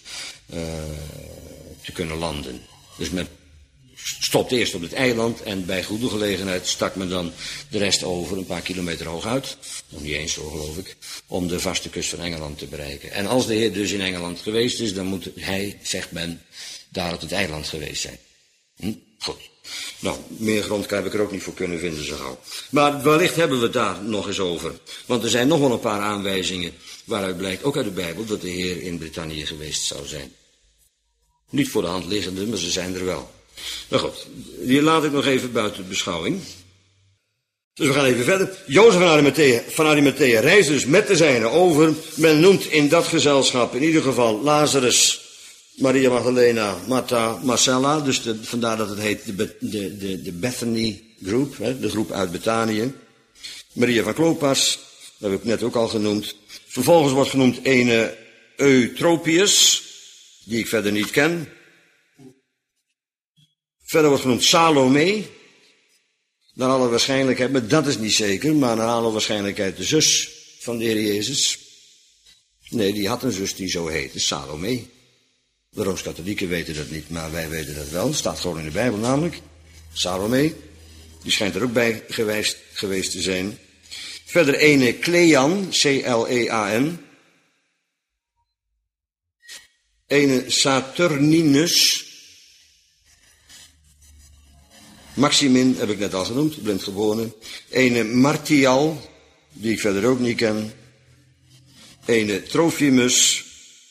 te kunnen landen. Dus men stopt eerst op het eiland en bij goede gelegenheid stak men dan de rest over, een paar kilometer hooguit, nog niet eens zo geloof ik, om de vaste kust van Engeland te bereiken. En als de heer dus in Engeland geweest is, dan moet hij, zegt men, daar op het eiland geweest zijn. Goed. Nou, meer grond heb ik er ook niet voor kunnen vinden zo gauw. Maar wellicht hebben we het daar nog eens over. Want er zijn nog wel een paar aanwijzingen waaruit blijkt, ook uit de Bijbel, dat de heer in Brittannië geweest zou zijn. Niet voor de hand liggende, maar ze zijn er wel. Nou goed, die laat ik nog even buiten beschouwing. Dus we gaan even verder. Jozef van Arimathea reist dus met de zijnen over. Men noemt in dat gezelschap in ieder geval Lazarus, Maria Magdalena, Martha, Marcella. Dus vandaar dat het heet de Bethany Group, hè, de groep uit Betanië. Maria van Clopas, dat heb ik net ook al genoemd. Vervolgens wordt genoemd ene Eutropius, die ik verder niet ken. Verder wordt genoemd Salome, naar alle waarschijnlijkheid, maar dat is niet zeker, maar naar alle waarschijnlijkheid de zus van de Heer Jezus. Nee, die had een zus die zo heette, Salome. De Rooms-Katholieken weten dat niet, maar wij weten dat wel. Het staat gewoon in de Bijbel namelijk. Salome, die schijnt er ook bij geweest te zijn. Verder ene Clean, C-L-E-A-N. Ene Saturninus. Maximin heb ik net al genoemd, blindgeborene. Ene Martial, die ik verder ook niet ken. Ene Trophimus.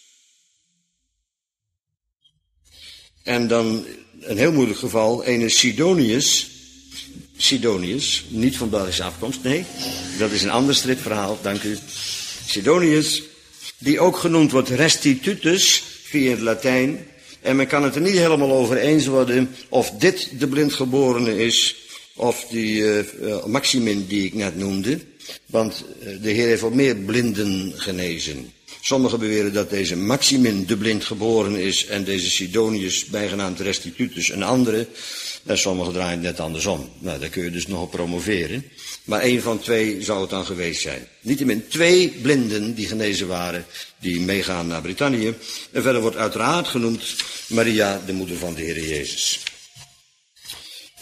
En dan een heel moeilijk geval, ene Sidonius. Sidonius, niet van Belgische afkomst, nee. Dat is een ander stripverhaal, dank u. Sidonius, die ook genoemd wordt Restitutus, via het Latijn. En men kan het er niet helemaal over eens worden of dit de blindgeborene is, of die Maximin die ik net noemde. Want de Heer heeft ook meer blinden genezen. Sommigen beweren dat deze Maximin de blindgeborene is en deze Sidonius, bijgenaamd Restitutus, een andere. En sommigen draaien het net andersom. Nou, daar kun je dus nog op promoveren. Maar één van twee zou het dan geweest zijn. Niettemin 2 blinden die genezen waren, die meegaan naar Brittannië. En verder wordt uiteraard genoemd Maria, de moeder van de Heer Jezus.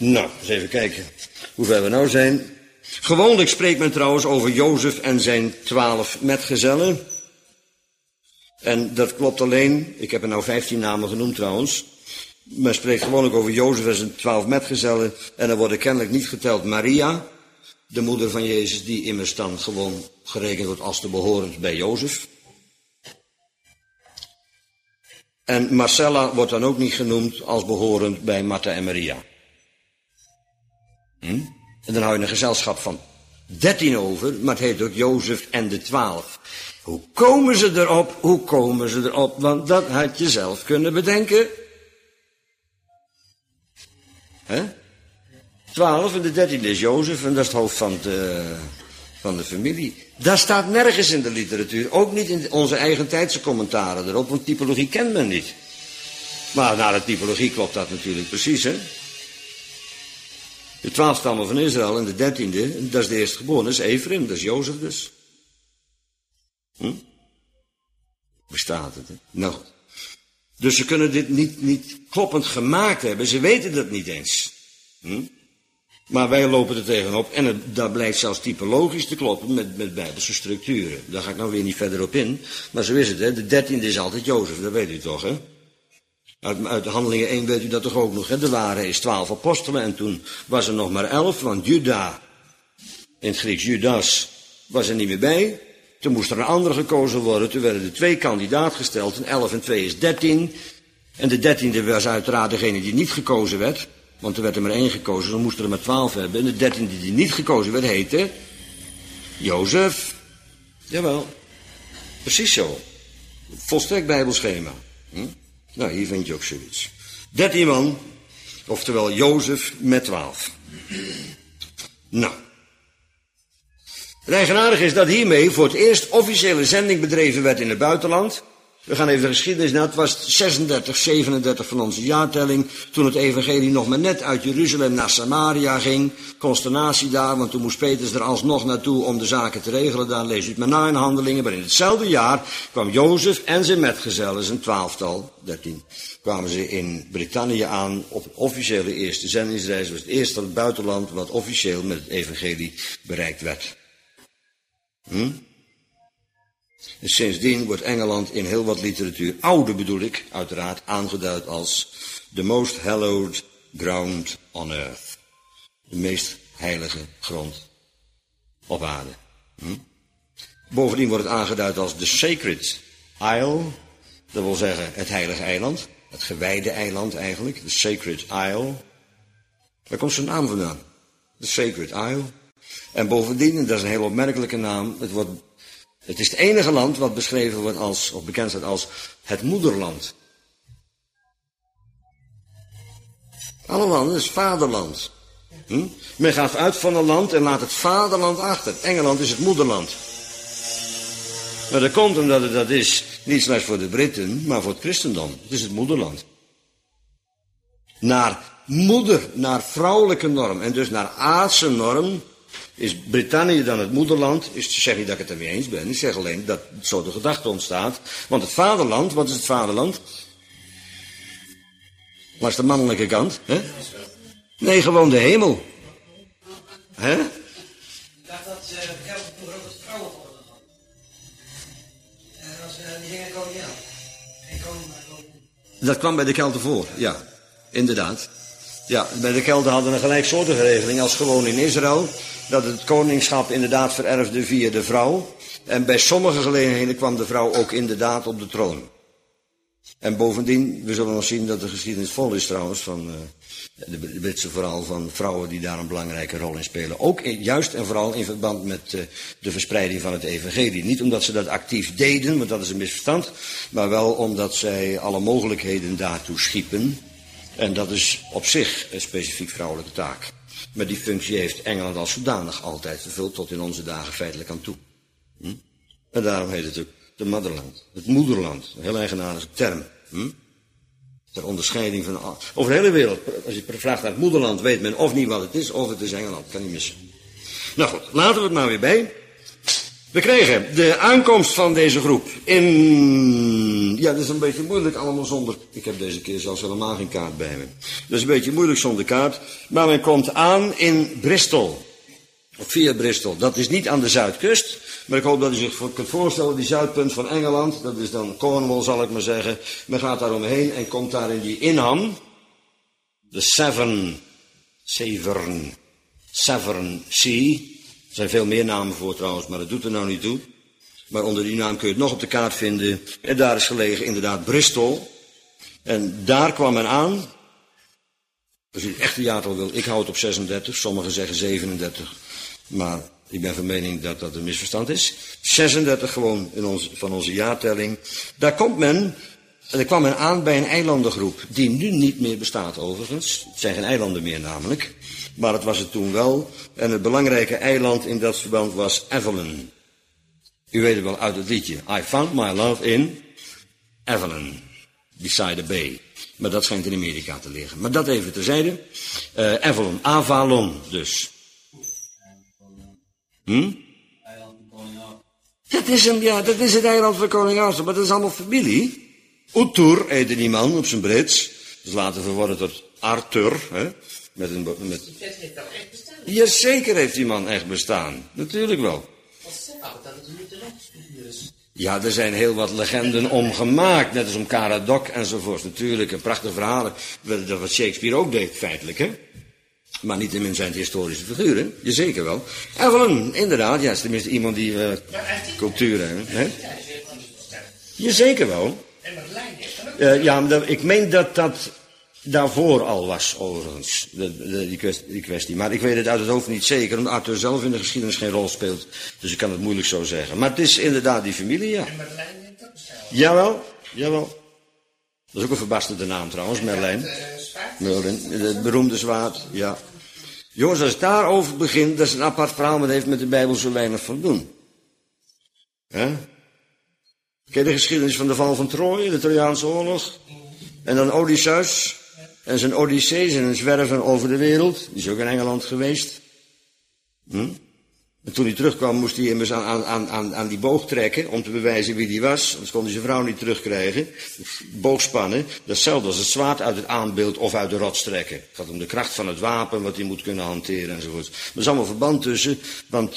Nou, eens even kijken hoe ver we nou zijn. Gewoonlijk spreekt men trouwens over Jozef en zijn 12 metgezellen. En dat klopt alleen, ik heb er nou 15 namen genoemd trouwens. Men spreekt gewoonlijk over Jozef en zijn 12 metgezellen. En er worden kennelijk niet geteld Maria, de moeder van Jezus, die immers dan gewoon gerekend wordt als te behorend bij Jozef. En Marcella wordt dan ook niet genoemd als behorend bij Martha en Maria. En dan hou je een gezelschap van 13 over, maar het heet ook Jozef en de 12. Hoe komen ze erop? Hoe komen ze erop? Want dat had je zelf kunnen bedenken. 12 en de 13e is Jozef en dat is het hoofd van de familie. Dat staat nergens in de literatuur. Ook niet in onze eigen tijdse commentaren erop, want typologie kent men niet. Maar naar de typologie klopt dat natuurlijk precies, hè. De 12 stammen van Israël en de 13e, dat is de eerstgeborene, dat is Ephraim, dat is Jozef dus. Bestaat het, hè? Nou, dus ze kunnen dit niet kloppend gemaakt hebben, ze weten dat niet eens. Maar wij lopen er tegenop en dat blijkt zelfs typologisch te kloppen met bijbelse structuren. Daar ga ik nou weer niet verder op in, maar zo is het, hè. De 13e is altijd Jozef, dat weet u toch, hè. Uit Handelingen 1 weet u dat toch ook nog, hè? Er waren eens 12 apostelen en toen was er nog maar 11, want Juda, in het Grieks Judas, was er niet meer bij. Toen moest er een ander gekozen worden, toen werden er 2 kandidaat gesteld, en 11 en 2 is 13. En de 13e was uiteraard degene die niet gekozen werd, want er werd er maar 1 gekozen, dan moesten er maar 12 hebben. En de 13e die niet gekozen werd, heette Jozef. Jawel, precies zo. Volstrekt bijbelschema. Nou, hier vind je ook zoiets. 13 man, oftewel Jozef met 12. Nou. Het eigenaardige is dat hiermee voor het eerst officiële zending bedreven werd in het buitenland. We gaan even de geschiedenis na. Het was 36, 37 van onze jaartelling. Toen het evangelie nog maar net uit Jeruzalem naar Samaria ging. Consternatie daar, want toen moest Petrus er alsnog naartoe om de zaken te regelen. Daar lees u het maar na in Handelingen. Maar in hetzelfde jaar kwam Jozef en zijn metgezellen, zijn 12-tal, 13, kwamen ze in Brittannië aan op een officiële eerste zendingsreis. Het was het eerste buitenland wat officieel met het evangelie bereikt werd. En sindsdien wordt Engeland in heel wat literatuur, oude bedoel ik, uiteraard, aangeduid als the most hallowed ground on earth. De meest heilige grond op aarde. Bovendien wordt het aangeduid als the sacred isle, dat wil zeggen het heilige eiland, het gewijde eiland eigenlijk, the sacred isle. Daar komt zijn naam vandaan, the sacred isle. En bovendien, en dat is een heel opmerkelijke naam, het is het enige land wat beschreven wordt als, of bekend staat als, het moederland. Alle landen is vaderland. Men gaat uit van een land en laat het vaderland achter. Engeland is het moederland. Maar dat komt omdat het dat is, niet slechts voor de Britten, maar voor het christendom. Het is het moederland. Naar moeder, naar vrouwelijke norm en dus naar aardse norm, is Brittannië dan het moederland? Ik zeg niet dat ik het ermee eens ben. Ik zeg alleen dat zo de gedachte ontstaat. Want het vaderland, wat is het vaderland? Waar is de mannelijke kant? Hè? Nee, gewoon de hemel. Hè? Ik dacht dat de Kelten vroeger ook het vrouwenvolk hadden. En die gingen koningin af. Geen koning, maar koningin. Dat kwam bij de Kelten voor, ja. Inderdaad. Ja, bij de Kelten hadden een gelijksoortige regeling als gewoon in Israël. Dat het koningschap inderdaad vererfde via de vrouw. En bij sommige gelegenheden kwam de vrouw ook inderdaad op de troon. En bovendien, we zullen nog zien dat de geschiedenis vol is trouwens van de Britse vooral van vrouwen die daar een belangrijke rol in spelen. Ook juist en vooral in verband met de verspreiding van het evangelie. Niet omdat ze dat actief deden, want dat is een misverstand. Maar wel omdat zij alle mogelijkheden daartoe schiepen. En dat is op zich een specifiek vrouwelijke taak. Maar die functie heeft Engeland als zodanig altijd vervuld, tot in onze dagen feitelijk aan toe. En daarom heet het ook de motherland, het moederland. Een heel eigenaardige term. Ter onderscheiding van, over de hele wereld, als je vraagt naar het moederland, weet men of niet wat het is, of het is Engeland. Kan niet missen. Nou goed, laten we het maar weer bij. We kregen de aankomst van deze groep in... Ja, dat is een beetje moeilijk allemaal zonder... Ik heb deze keer zelfs helemaal geen kaart bij me. Dat is een beetje moeilijk zonder kaart. Maar men komt aan in Bristol. Of via Bristol. Dat is niet aan de zuidkust. Maar ik hoop dat u zich kunt voorstellen, die zuidpunt van Engeland. Dat is dan Cornwall, zal ik maar zeggen. Men gaat daar omheen en komt daar in die inham. De Severn Sea. Er zijn veel meer namen voor trouwens, maar dat doet er nou niet toe. Maar onder die naam kun je het nog op de kaart vinden. En daar is gelegen inderdaad Bristol. En daar kwam men aan. Als u het echte jaartal wil, ik hou het op 36, sommigen zeggen 37. Maar ik ben van mening dat dat een misverstand is. 36 gewoon van onze jaartelling. Daar kwam men aan bij een eilandengroep, die nu niet meer bestaat overigens. Het zijn geen eilanden meer namelijk. Maar het was het toen wel. En het belangrijke eiland in dat verband was Avalon. U weet het wel uit het liedje. I found my love in Avalon. Beside the bay. Maar dat schijnt in Amerika te liggen. Maar dat even terzijde. Avalon dus. Dat is het eiland van koning Arthur, maar dat is allemaal familie. Uttur heette die man op zijn Brits. Dus later verworden tot Arthur. Hè? Die vent heeft wel echt bestaan. Jazeker heeft die man echt bestaan. Natuurlijk wel. Wat zeg oud dat het een mythologische is. Ja, er zijn heel wat legenden om gemaakt. Net als om Caradoc enzovoort. Natuurlijk, een prachtig verhaal. Dat wat Shakespeare ook deed, feitelijk, hè. Maar niet in zijn historische figuren. Jazeker wel. Avalon, inderdaad. Ja, is tenminste iemand die cultuur heeft. Hè? Jazeker wel. En Merlijn heeft dan ook. Ja, maar ik meen dat dat daarvoor al was, overigens, die kwestie. Maar ik weet het uit het hoofd niet zeker, omdat Arthur zelf in de geschiedenis geen rol speelt. Dus ik kan het moeilijk zo zeggen. Maar het is inderdaad die familie, ja. En Merlijn heeft ook bestaan. Jawel. Dat is ook een verbasterde naam trouwens, Merlijn. Merlin, het beroemde zwaard, ja. Jongens, als het daarover begint, dat is een apart verhaal, maar dat heeft met de Bijbel zo weinig van doen. Hè? Ken je de geschiedenis van de val van Troje, de Trojaanse oorlog? En dan Odysseus en zijn Odyssees en een zwerven over de wereld. Die is ook in Engeland geweest. En toen hij terugkwam moest hij immers aan die boog trekken om te bewijzen wie die was. Anders kon hij zijn vrouw niet terugkrijgen. Boogspannen, dat is hetzelfde als het zwaard uit het aanbeeld of uit de rots trekken. Het gaat om de kracht van het wapen, wat hij moet kunnen hanteren enzovoort. Maar er is allemaal verband tussen, want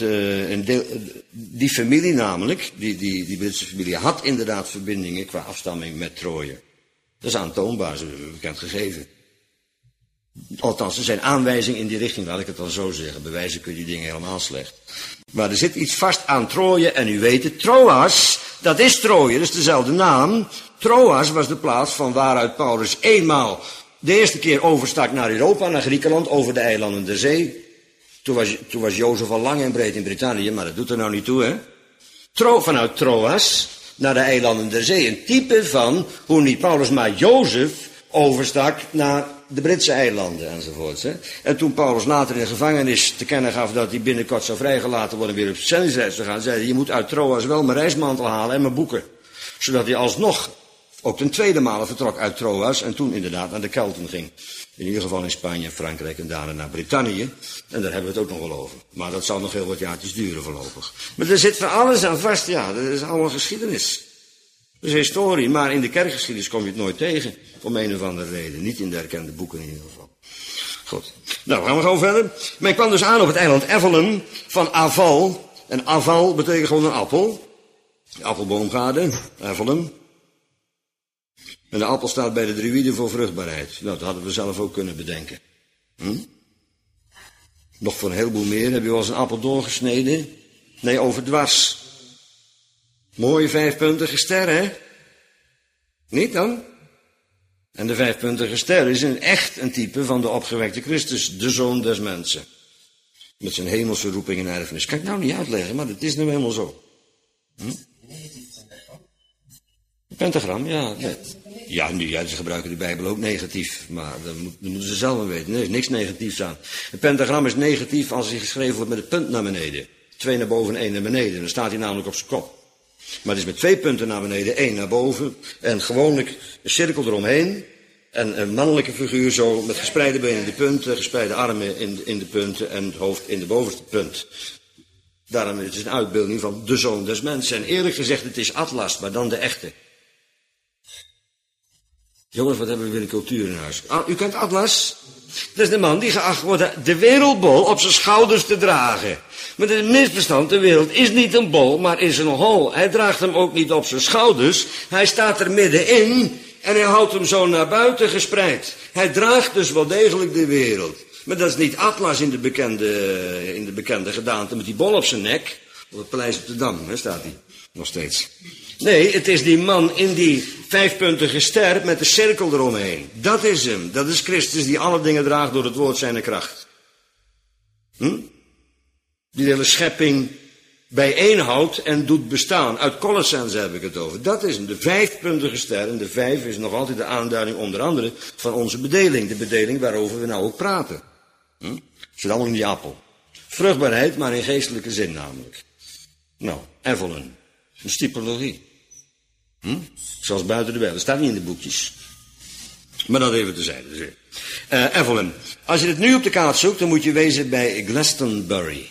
die familie namelijk, die Britse familie, had inderdaad verbindingen qua afstamming met Troje. Dat is aantoonbaar, zo bekend gegeven. Althans, er zijn aanwijzingen in die richting, laat ik het dan zo zeggen. Bewijzen kun je die dingen helemaal slecht. Maar er zit iets vast aan Troje, en u weet het, Troas, dat is Troje, dat is dezelfde naam. Troas was de plaats van waaruit Paulus eenmaal de eerste keer overstak naar Europa, naar Griekenland, over de eilanden der zee. Toen was Jozef al lang en breed in Brittannië, maar dat doet er nou niet toe, hè. Vanuit Troas naar de eilanden der zee. Een type van hoe niet Paulus, maar Jozef overstak naar de Britse eilanden enzovoorts. Hè. En toen Paulus later in de gevangenis te kennen gaf dat hij binnenkort zou vrijgelaten worden weer op zendingsreis te gaan, zei hij, je moet uit Troas wel mijn reismantel halen en mijn boeken. Zodat hij alsnog ook ten tweede male vertrok uit Troas en toen inderdaad naar de Kelten ging. In ieder geval in Spanje, Frankrijk en daarna naar Brittannië. En daar hebben we het ook nog wel over. Maar dat zal nog heel wat jaartjes duren voorlopig. Maar er zit van alles aan vast, ja. Dat is allemaal geschiedenis. Dat is historie, maar in de kerkgeschiedenis kom je het nooit tegen. Om een of andere reden. Niet in de erkende boeken in ieder geval. Goed. Nou, gaan we gewoon verder. Men kwam dus aan op het eiland Avalon van Aval. En Aval betekent gewoon een appel. De appelboomgaarde, Avalon. En de appel staat bij de druïden voor vruchtbaarheid. Nou, dat hadden we zelf ook kunnen bedenken. Nog voor een heleboel meer. Heb je wel eens een appel doorgesneden? Nee, overdwars. Mooie vijfpuntige ster, hè? Niet dan? En de vijfpuntige ster is echt een type van de opgewekte Christus, de Zoon des mensen. Met zijn hemelse roeping en erfenis. Kan ik nou niet uitleggen, maar dat is nou helemaal zo. Pentagram, ja. Ja, ze gebruiken de Bijbel ook negatief, maar dat moeten ze zelf wel weten. Nee, er is niks negatiefs aan. Een pentagram is negatief als hij geschreven wordt met een punt naar beneden. 2 naar boven en 1 naar beneden. Dan staat hij namelijk op zijn kop. Maar het is met 2 punten naar beneden, 1 naar boven. En gewoonlijk een cirkel eromheen. En een mannelijke figuur zo met gespreide benen in de punten, gespreide armen in de punten en het hoofd in de bovenste punt. Daarom is het een uitbeelding van de zoon des mensen. En eerlijk gezegd, het is Atlas, maar dan de echte. Jongens, wat hebben we weer een cultuur in huis? U kent Atlas? Dat is de man die geacht wordt de wereldbol op zijn schouders te dragen. Maar het misverstand, de wereld is niet een bol, maar is een hol. Hij draagt hem ook niet op zijn schouders. Hij staat er middenin en hij houdt hem zo naar buiten gespreid. Hij draagt dus wel degelijk de wereld. Maar dat is niet Atlas in de bekende gedaante met die bol op zijn nek. Op het Paleis op de Dam, hè, staat hij nog steeds. Nee, het is die man in die vijfpuntige ster met de cirkel eromheen. Dat is hem. Dat is Christus die alle dingen draagt door het woord zijner kracht. Die hele schepping bijeenhoudt en doet bestaan. Uit Colossense heb ik het over. Dat is hem. De vijfpuntige ster. En de vijf is nog altijd de aanduiding onder andere van onze bedeling. De bedeling waarover we nou ook praten. Zit allemaal in die appel. Vruchtbaarheid, maar in geestelijke zin namelijk. Nou, Evelyn. Een stipologie. Zoals buiten de Bijbel. Dat staat niet in de boekjes. Maar dat even terzijde. Evelyn. Als je het nu op de kaart zoekt, dan moet je wezen bij Glastonbury.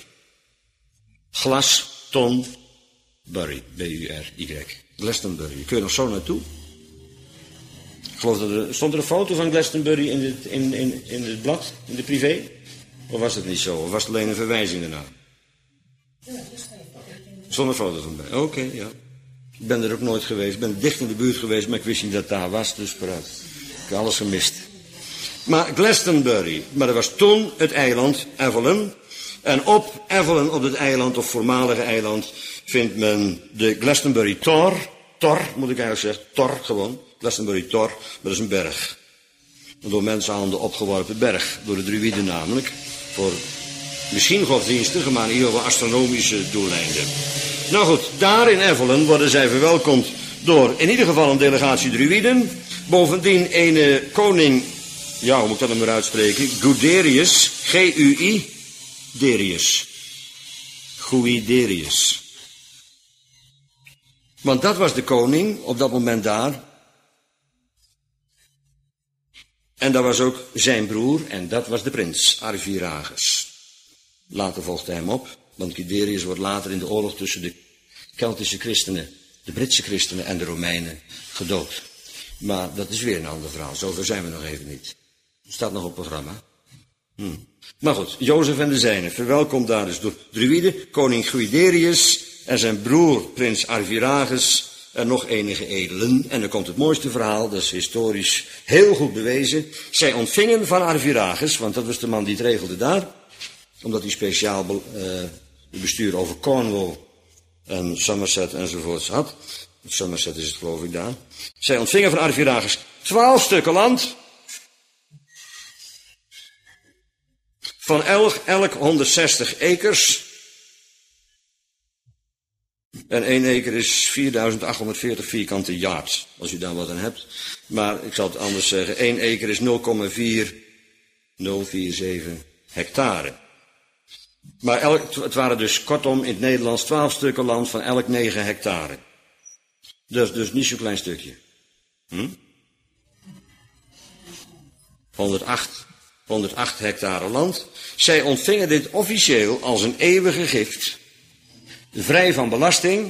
Glastonbury. B-U-R-Y. Glastonbury. Kun je nog zo naartoe? Ik geloof dat stond er een foto van Glastonbury in het blad? In de privé? Of was het niet zo? Of was het alleen een verwijzing daarna? Zonder foto van bij. Oké, ja. Ik ben er ook nooit geweest. Ik ben dicht in de buurt geweest, maar ik wist niet dat het daar was. Dus vooruit. Ik heb alles gemist. Maar Glastonbury. Maar dat was toen het eiland Evelyn. En op Evelyn, op het eiland, of voormalige eiland, vindt men de Glastonbury Tor. Tor, moet ik eigenlijk zeggen. Tor, gewoon. Glastonbury Tor. Maar dat is een berg. Een door mensenhanden opgeworpen berg. Door de druïden namelijk. Voor misschien godsdienstige, maar in ieder geval astronomische doeleinden. Nou goed, daar in Evelyn worden zij verwelkomd door in ieder geval een delegatie druïden. Bovendien een koning, ja, hoe moet ik dat dan maar uitspreken? Guiderius, G-U-I, Derius. Guiderius. Want dat was de koning op dat moment daar. En dat was ook zijn broer en dat was de prins, Arviragus. Later volgde hem op, want Guiderius wordt later in de oorlog tussen de Keltische christenen, de Britse christenen en de Romeinen gedood. Maar dat is weer een ander verhaal, zover zijn we nog even niet. Staat nog op het programma. Maar goed, Jozef en de zijnen, verwelkomd daar dus door druïden, koning Guiderius en zijn broer, prins Arviragus en nog enige edelen. En dan komt het mooiste verhaal, dat is historisch heel goed bewezen. Zij ontvingen van Arviragus, want dat was de man die het regelde daar, omdat hij speciaal bestuur over Cornwall en Somerset enzovoorts had. Somerset is het geloof ik daar. Zij ontvingen van Arviragus 12 stukken land. Van elk 160 acres. En 1 acre is 4840 vierkante yard, als u daar wat aan hebt. Maar ik zal het anders zeggen, 1 acre is 0,4047 hectare. Maar het waren dus kortom in het Nederlands 12 stukken land van elk 9 hectare. Dat is dus niet zo'n klein stukje. 108 hectare land. Zij ontvingen dit officieel als een eeuwige gift. Vrij van belasting.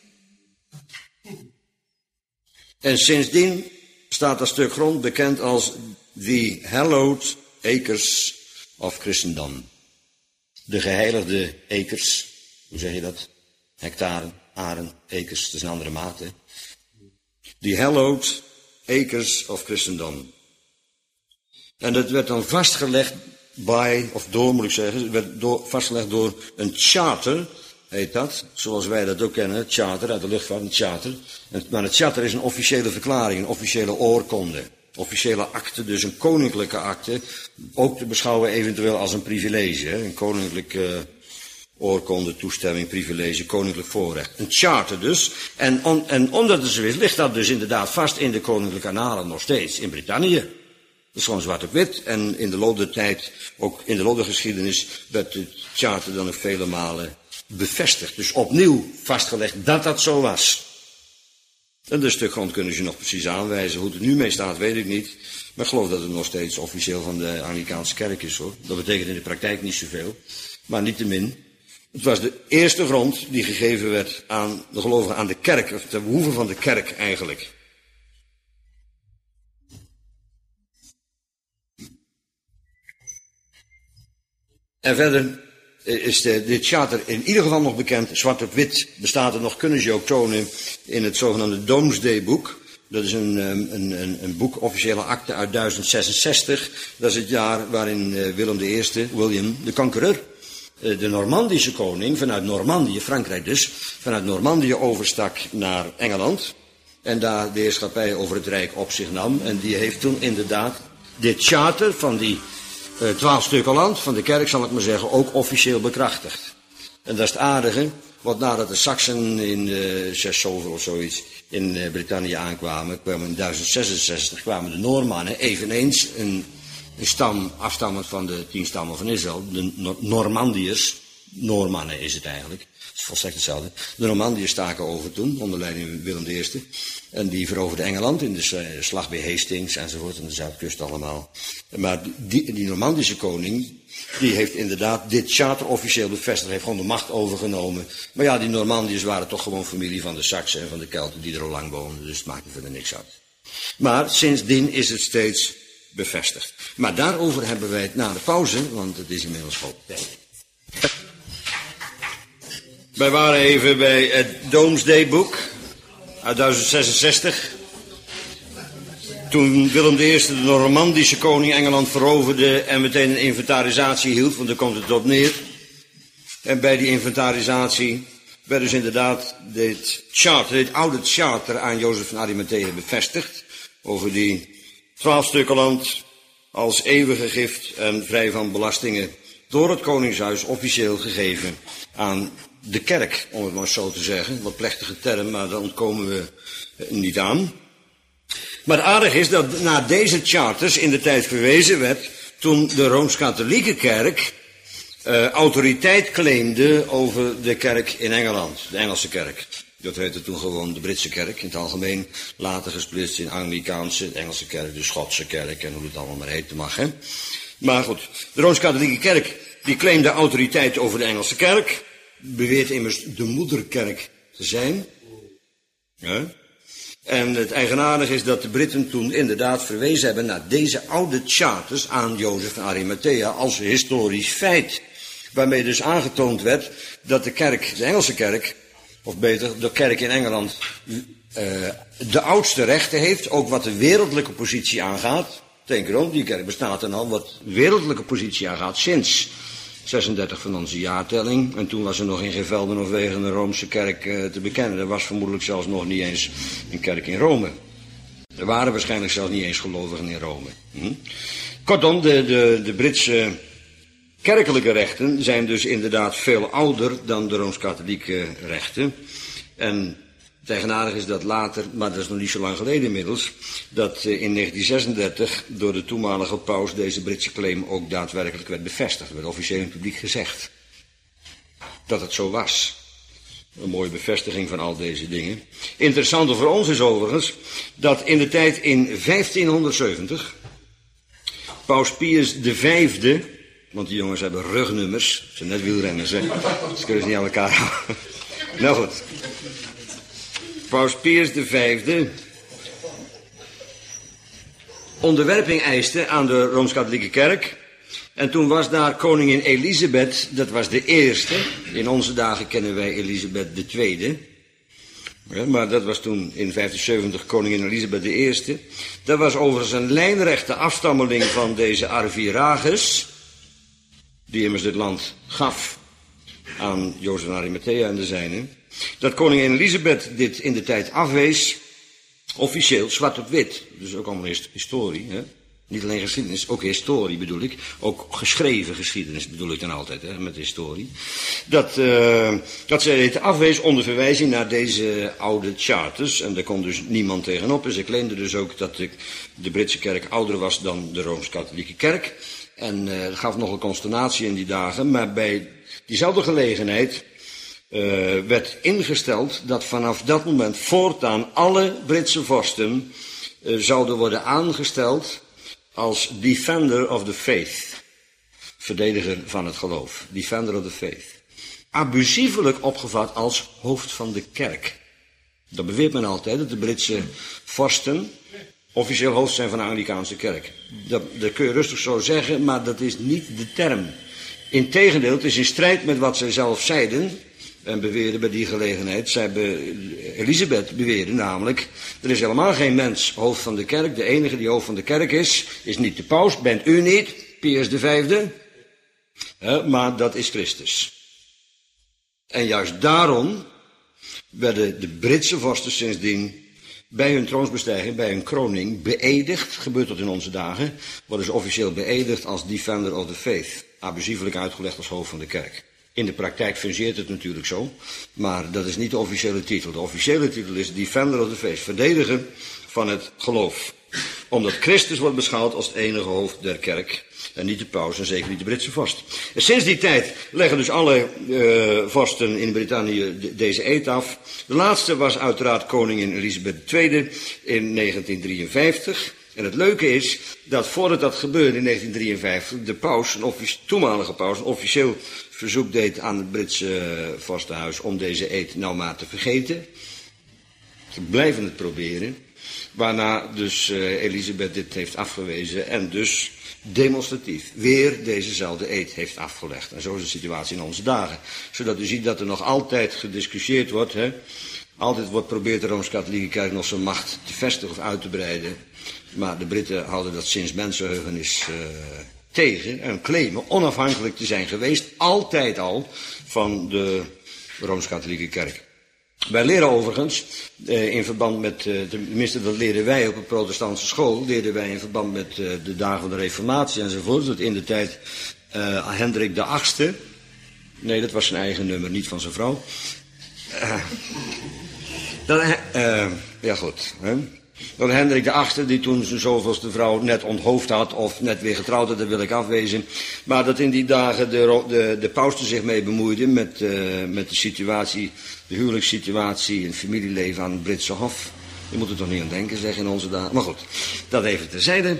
En sindsdien staat dat stuk grond bekend als the hallowed acres of Christendom. De geheiligde acres, hoe zeg je dat? Hectaren, aren, acres, dat is een andere maat, hè? The hallowed acres of Christendom. En dat werd dan vastgelegd moet ik zeggen, werd vastgelegd door een charter, heet dat, zoals wij dat ook kennen, charter, uit de luchtvaart, een charter. Maar een charter is een officiële verklaring, een officiële oorkonde. Officiële akte, dus een koninklijke akte, ook te beschouwen eventueel als een privilege, hè? Een koninklijke oorkonde, toestemming, privilege, koninklijk voorrecht. Een charter dus. En omdat het zo is, ligt dat dus inderdaad vast in de koninklijke annalen nog steeds, in Brittannië. Dat is gewoon zwart op wit. En in de loop der tijd, ook in de loop der geschiedenis, werd het charter dan ook vele malen bevestigd. Dus opnieuw vastgelegd dat dat zo was. En dat stuk grond kunnen ze nog precies aanwijzen. Hoe het er nu mee staat, weet ik niet. Maar ik geloof dat het nog steeds officieel van de Anglikaanse kerk is, hoor. Dat betekent in de praktijk niet zoveel. Maar niettemin, Het was de eerste grond die gegeven werd aan de gelovigen, aan de kerk, of ten behoeve van de kerk eigenlijk. En verder is dit charter in ieder geval nog bekend. Zwart op wit bestaat er nog, kunnen ze ook tonen in het zogenaamde Domesday Book. Dat is een boek, officiële akte uit 1066. Dat is het jaar waarin Willem de Conqueror, de Normandische koning, vanuit Normandië, Frankrijk dus, vanuit Normandië overstak naar Engeland. En daar de heerschappij over het Rijk op zich nam. En die heeft toen inderdaad dit charter van die 12 stukken land, van de kerk zal ik maar zeggen, ook officieel bekrachtigd. En dat is het aardige, want nadat de Saksen in 6 zoveel of zoiets in Brittannië aankwamen, kwamen in 1066 kwamen de Noormannen, eveneens een stam afstammend van de 10 stammen van Israël, de Normandiërs, Noormannen is het eigenlijk, het is volstrekt hetzelfde. De Normandiërs staken over toen, onder leiding van Willem I. En die veroverden Engeland in de slag bij Hastings enzovoort, aan de zuidkust allemaal. Maar die Normandische koning, die heeft inderdaad dit charter officieel bevestigd, heeft gewoon de macht overgenomen. Maar ja, die Normandiërs waren toch gewoon familie van de Saksen en van de Kelten die er al lang woonden, dus het maakte verder niks uit. Maar sindsdien is het steeds bevestigd. Maar daarover hebben wij het na de pauze, want het is inmiddels al tijd. Wij waren even bij het Domesday Book uit 1066. Toen Willem I de Normandische koning Engeland veroverde en meteen een inventarisatie hield, want daar komt het op neer. En bij die inventarisatie werd dus inderdaad dit oude charter aan Jozef van Arimathea bevestigd. Over die 12 stukken land als eeuwige gift en vrij van belastingen door het koningshuis officieel gegeven aan de kerk, om het maar zo te zeggen. Wat plechtige term, maar daar ontkomen we niet aan. Maar het aardige is dat na deze charters in de tijd verwezen werd, toen de Rooms-Katholieke kerk autoriteit claimde over de kerk in Engeland, de Engelse kerk. Dat heette toen gewoon de Britse kerk in het algemeen, later gesplitst in Anglikaanse, de Engelse kerk, de Schotse kerk en hoe het allemaal maar heten mag. Hè? Maar goed, de Rooms-Katholieke kerk die claimde autoriteit over de Engelse kerk, beweert immers de moederkerk te zijn. Ja? En het eigenaardige is dat de Britten toen inderdaad verwezen hebben naar deze oude charters aan Jozef van Arimathea als historisch feit. Waarmee dus aangetoond werd dat de kerk, de Engelse kerk, of beter, de kerk in Engeland, de oudste rechten heeft, ook wat de wereldlijke positie aangaat. Denk erom, die kerk bestaat dan al wat wereldlijke positie aangaat sinds 36 van onze jaartelling. En toen was er nog in geen velden of wegen een Roomse kerk te bekennen. Er was vermoedelijk zelfs nog niet eens een kerk in Rome. Er waren waarschijnlijk zelfs niet eens gelovigen in Rome. Kortom, de Britse kerkelijke rechten zijn dus inderdaad veel ouder dan de Rooms-Katholieke rechten. En het eigenaardige is dat later, maar dat is nog niet zo lang geleden inmiddels, dat in 1936 door de toenmalige paus deze Britse claim ook daadwerkelijk werd bevestigd. Er werd officieel in het publiek gezegd dat het zo was. Een mooie bevestiging van al deze dingen. Interessanter voor ons is overigens dat in de tijd in 1570 paus Pius V, want die jongens hebben rugnummers, ze zijn net wielrenners, hè, dus kunnen ze niet aan elkaar houden. Nou goed. Paus Pius V onderwerping eiste aan de Rooms-Katholieke kerk. En toen was daar koningin Elisabeth, dat was de eerste. In onze dagen kennen wij Elisabeth II. Ja, maar dat was toen in 1570 koningin Elisabeth I. Dat was overigens een lijnrechte afstammeling van deze Arviragus, die immers dit land gaf aan Jozef van Arimathea en de zijnen. Dat koningin Elisabeth dit in de tijd afwees, officieel, zwart op wit. Dus ook allemaal historie, hè? Niet alleen geschiedenis, ook historie bedoel ik. Ook geschreven geschiedenis bedoel ik dan altijd, hè, met historie. Dat zij dit afwees onder verwijzing naar deze oude charters. En daar kon dus niemand tegenop. En ze claimde dus ook dat de Britse kerk ouder was dan de Rooms-Katholieke kerk. En dat gaf nogal consternatie in die dagen. Maar bij diezelfde gelegenheid werd ingesteld dat vanaf dat moment voortaan alle Britse vorsten zouden worden aangesteld als defender of the faith. Verdediger van het geloof. Defender of the faith. abusievelijk opgevat als hoofd van de kerk. Dat beweert men altijd, dat de Britse vorsten officieel hoofd zijn van de Anglicaanse kerk. Dat kun je rustig zo zeggen, maar dat is niet de term. Integendeel, het is in strijd met wat zij zelf zeiden en beweerden bij die gelegenheid. Elisabeth beweerde namelijk, er is helemaal geen mens hoofd van de kerk. De enige die hoofd van de kerk is niet de paus, bent u niet, Pius V, maar dat is Christus. En juist daarom werden de Britse vorsten sindsdien bij hun troonsbestijging, bij hun kroning, beëdigd, gebeurt dat in onze dagen, worden ze officieel beëdigd als Defender of the Faith, abusievelijk uitgelegd als hoofd van de kerk. In de praktijk fungeert het natuurlijk zo, maar dat is niet de officiële titel. De officiële titel is Defender of the Faith, verdediger van het geloof. Omdat Christus wordt beschouwd als het enige hoofd der kerk en niet de paus en zeker niet de Britse vorst. En sinds die tijd leggen dus alle vorsten in Brittannië deze eed af. De laatste was uiteraard koningin Elisabeth II in 1953. En het leuke is dat voordat dat gebeurde in 1953 de paus, toenmalige paus, een officieel verzoek deed aan het Britse vorstenhuis om deze eed nou maar te vergeten. Ze blijven het proberen. Waarna dus Elisabeth dit heeft afgewezen en dus demonstratief weer dezezelfde eed heeft afgelegd. En zo is de situatie in onze dagen. Zodat u ziet dat er nog altijd gediscussieerd wordt. Altijd wordt probeert de Rooms-Katholieke Kerk nog zijn macht te vestigen of uit te breiden. Maar de Britten houden dat sinds mensenheugenis tegen en claimen onafhankelijk te zijn geweest, altijd al, van de Rooms-Katholieke Kerk. Wij leren overigens, in verband met, tenminste dat leren wij op een protestantse school, leren wij in verband met de dagen van de Reformatie enzovoort, dat in de tijd Hendrik de VIII, nee dat was zijn eigen nummer, niet van zijn vrouw, ja goed, dat Hendrik de VIII, die toen zijn zoveelste vrouw net onthoofd had of net weer getrouwd had, dat wil ik afwezen. Maar dat in die dagen de paus er zich mee bemoeide met de situatie, de huwelijkssituatie en familieleven aan het Britse Hof. Je moet er toch niet aan denken, zeg, in onze dagen. Maar goed, dat even terzijde.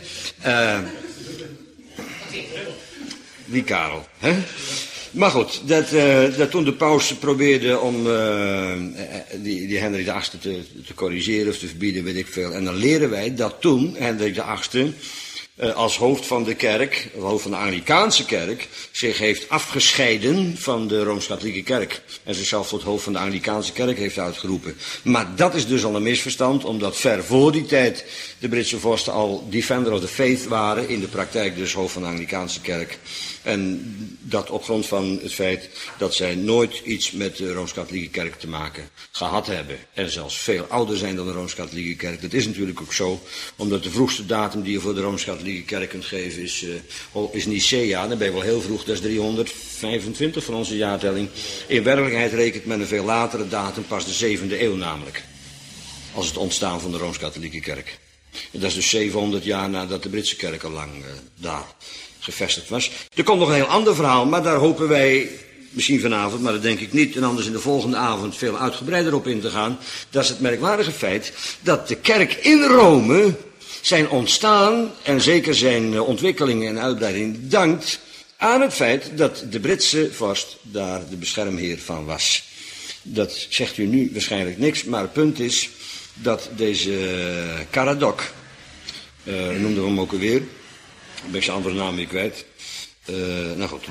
Die Karel, hè? Maar goed, dat toen de paus probeerde om die Hendrik de VIII te corrigeren of te verbieden, weet ik veel. En dan leren wij dat toen Hendrik de VIII als hoofd van de kerk, hoofd van de Anglicaanse kerk, zich heeft afgescheiden van de Rooms-Katholieke Kerk. En zichzelf tot hoofd van de Anglicaanse kerk heeft uitgeroepen. Maar dat is dus al een misverstand, omdat ver voor die tijd de Britse vorsten al Defender of the Faith waren, in de praktijk dus hoofd van de Anglicaanse kerk. En dat op grond van het feit dat zij nooit iets met de Rooms-Katholieke Kerk te maken gehad hebben. En zelfs veel ouder zijn dan de Rooms-Katholieke Kerk. Dat is natuurlijk ook zo, omdat de vroegste datum die je voor de Rooms-Katholieke Kerk kunt geven is Nicea. Dan ben je wel heel vroeg, dat is 325 van onze jaartelling. In werkelijkheid rekent men een veel latere datum, pas de 7e eeuw namelijk. Als het ontstaan van de Rooms-Katholieke Kerk. En dat is dus 700 jaar nadat de Britse kerk al lang daar gevestigd was. Er komt nog een heel ander verhaal, maar daar hopen wij misschien vanavond, maar dat denk ik niet, en anders in de volgende avond veel uitgebreider op in te gaan. Dat is het merkwaardige feit dat de kerk in Rome zijn ontstaan en zeker zijn ontwikkeling en uitbreiding dankt aan het feit dat de Britse vorst daar de beschermheer van was. Dat zegt u nu waarschijnlijk niks, maar het punt is dat deze Caradoc, noemden we hem ook alweer, ik ben zijn andere naam weer kwijt. Nou goed,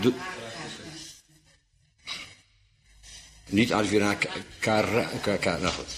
niet Arvira, nou goed.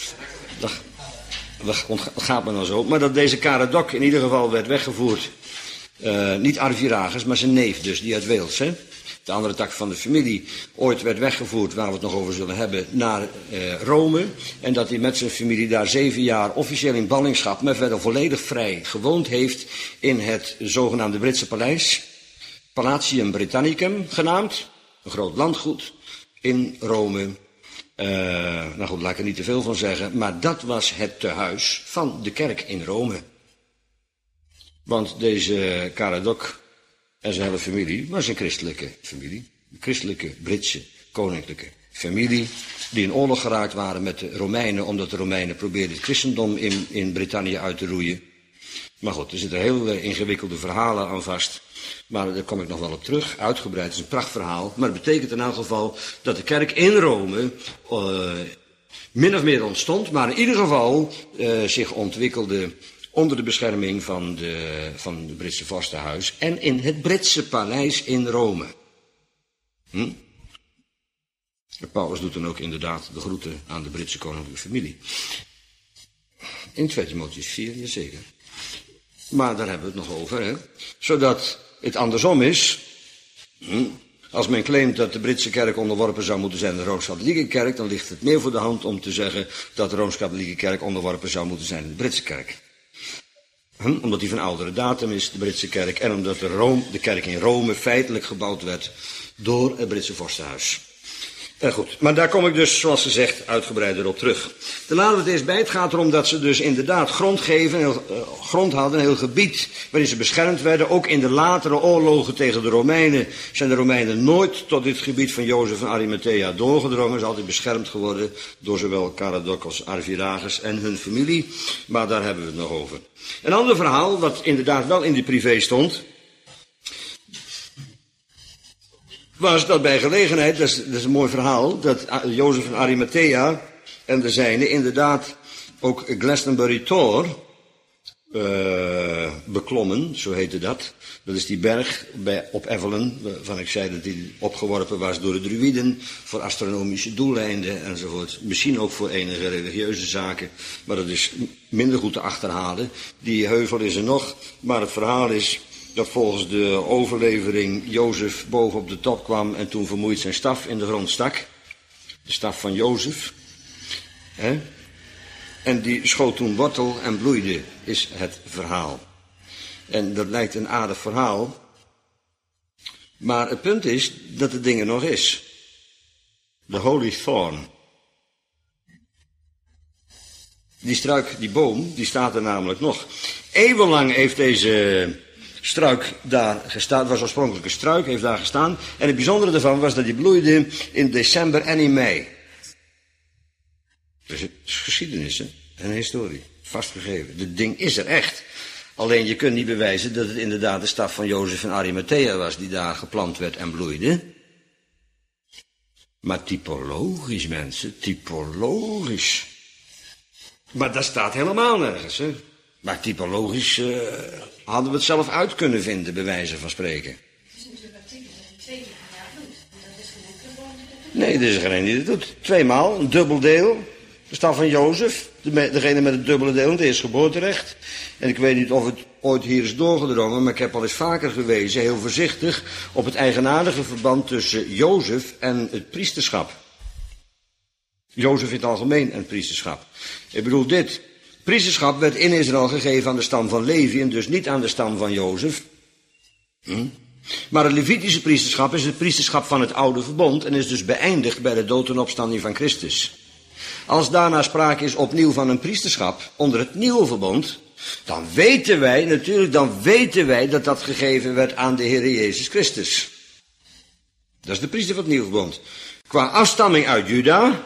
Dat gaat me dan zo. Maar dat deze Caradoc in ieder geval werd weggevoerd. Niet Arviragus, maar zijn neef dus, die uit Wales, hè. De andere tak van de familie, ooit werd weggevoerd, waar we het nog over zullen hebben, naar Rome. En dat hij met zijn familie daar 7 jaar officieel in ballingschap, maar verder volledig vrij gewoond heeft in het zogenaamde Britse paleis. Palatium Britannicum genaamd, een groot landgoed in Rome. Nou goed, laat ik er niet te veel van zeggen, maar dat was het tehuis van de kerk in Rome. Want deze Caradoc en zijn hele familie was een christelijke familie. Een christelijke Britse koninklijke familie. Die in oorlog geraakt waren met de Romeinen. Omdat de Romeinen probeerden het christendom in Brittannië uit te roeien. Maar goed, er zitten heel ingewikkelde verhalen aan vast. Maar daar kom ik nog wel op terug. Uitgebreid, het is een prachtverhaal. Maar het betekent in elk geval dat de kerk in Rome min of meer ontstond. Maar in ieder geval zich ontwikkelde onder de bescherming van de Britse vorstenhuis. En in het Britse paleis in Rome. Paulus doet dan ook inderdaad de groeten aan de Britse koninklijke familie. In 2 Timotheüs 4, jazeker. Maar daar hebben we het nog over, hè. Zodat het andersom is. Als men claimt dat de Britse kerk onderworpen zou moeten zijn aan de Rooms-Katholieke kerk, dan ligt het meer voor de hand om te zeggen dat de Rooms-Katholieke kerk onderworpen zou moeten zijn aan de Britse kerk. Omdat die van oudere datum is, de Britse kerk, en omdat de kerk in Rome feitelijk gebouwd werd door het Britse vorstenhuis. Goed, maar daar kom ik dus, zoals gezegd, uitgebreider op terug. Daar laten we het eerst bij. Het gaat erom dat ze dus inderdaad grond hadden, een heel gebied waarin ze beschermd werden. Ook in de latere oorlogen tegen de Romeinen zijn de Romeinen nooit tot dit gebied van Jozef van Arimathea doorgedrongen. Ze zijn altijd beschermd geworden door zowel Caradoc als Arviragus en hun familie. Maar daar hebben we het nog over. Een ander verhaal, wat inderdaad wel in de privé stond, was dat bij gelegenheid, dat is een mooi verhaal, dat Jozef van Arimathea en de zijnen inderdaad ook Glastonbury Tor beklommen, zo heette dat. Dat is die berg op Evelyn, waarvan ik zei dat die opgeworpen was door de druïden voor astronomische doeleinden enzovoort. Misschien ook voor enige religieuze zaken, maar dat is minder goed te achterhalen. Die heuvel is er nog, maar het verhaal is dat volgens de overlevering Jozef boven op de top kwam en toen vermoeid zijn staf in de grond stak. De staf van Jozef. En die schoot toen wortel en bloeide, is het verhaal. En dat lijkt een aardig verhaal. Maar het punt is dat het ding er nog is. De Holy Thorn. Die struik, die boom, die staat er namelijk nog. Eeuwenlang heeft deze struik daar gestaan, het was oorspronkelijk een struik, heeft daar gestaan. En het bijzondere daarvan was dat die bloeide in december en in mei. Dus het is geschiedenis, hè? En historie, vastgegeven. Het ding is er echt. Alleen je kunt niet bewijzen dat het inderdaad de staf van Jozef van Arimathea was die daar geplant werd en bloeide. Maar typologisch, mensen, typologisch. Maar dat staat helemaal nergens, hè? Maar typologisch hadden we het zelf uit kunnen vinden, bij wijze van spreken. Het is natuurlijk artikel dat je 2 keer per jaar doet. Dat is geen enkele boom die dat doet. Nee, er is er geen die dat doet. 2 maal, een dubbel deel. De staf van Jozef, degene met het dubbele deel, het eerstgeboorterecht. En ik weet niet of het ooit hier is doorgedrongen, maar ik heb al eens vaker gewezen, heel voorzichtig, op het eigenaardige verband tussen Jozef en het priesterschap. Jozef in het algemeen en het priesterschap. Ik bedoel dit. Priesterschap werd in Israël gegeven aan de stam van Levi en dus niet aan de stam van Jozef. Maar het Levitische priesterschap is het priesterschap van het oude verbond en is dus beëindigd bij de dood en opstanding van Christus. Als daarna sprake is opnieuw van een priesterschap onder het nieuwe verbond, dan weten wij dat dat gegeven werd aan de Heer Jezus Christus. Dat is de priester van het nieuwe verbond. Qua afstamming uit Juda,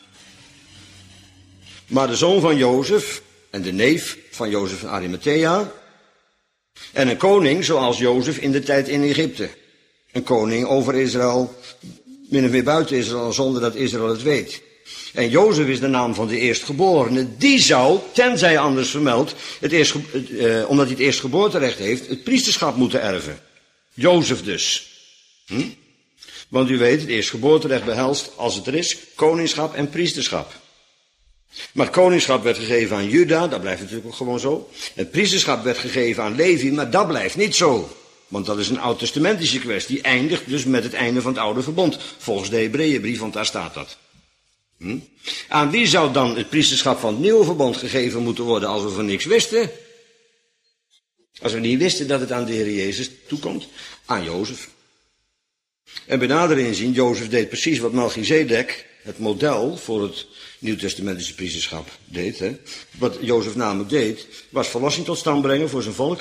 maar de zoon van Jozef en de neef van Jozef van Arimathea. En een koning zoals Jozef in de tijd in Egypte. Een koning over Israël, min of meer buiten Israël, zonder dat Israël het weet. En Jozef is de naam van de eerstgeborene. Die zou, tenzij anders vermeld, omdat hij het eerstgeboorterecht heeft, het priesterschap moeten erven. Jozef dus. Want u weet, het eerstgeboorterecht behelst, als het er is, koningschap en priesterschap. Maar het koningschap werd gegeven aan Juda, dat blijft natuurlijk ook gewoon zo. Het priesterschap werd gegeven aan Levi, maar dat blijft niet zo. Want dat is een oud-testamentische kwestie, die eindigt dus met het einde van het oude verbond. Volgens de Hebreeënbrief, want daar staat dat. Aan wie zou dan het priesterschap van het nieuwe verbond gegeven moeten worden als we van niks wisten? Als we niet wisten dat het aan de Heer Jezus toekomt? Aan Jozef. En bij nader inzien, Jozef deed precies wat Melchizedek, het model voor het nieuwtestamentische priesterschap, deed. Hè? Wat Jozef namelijk deed, was verlossing tot stand brengen voor zijn volk.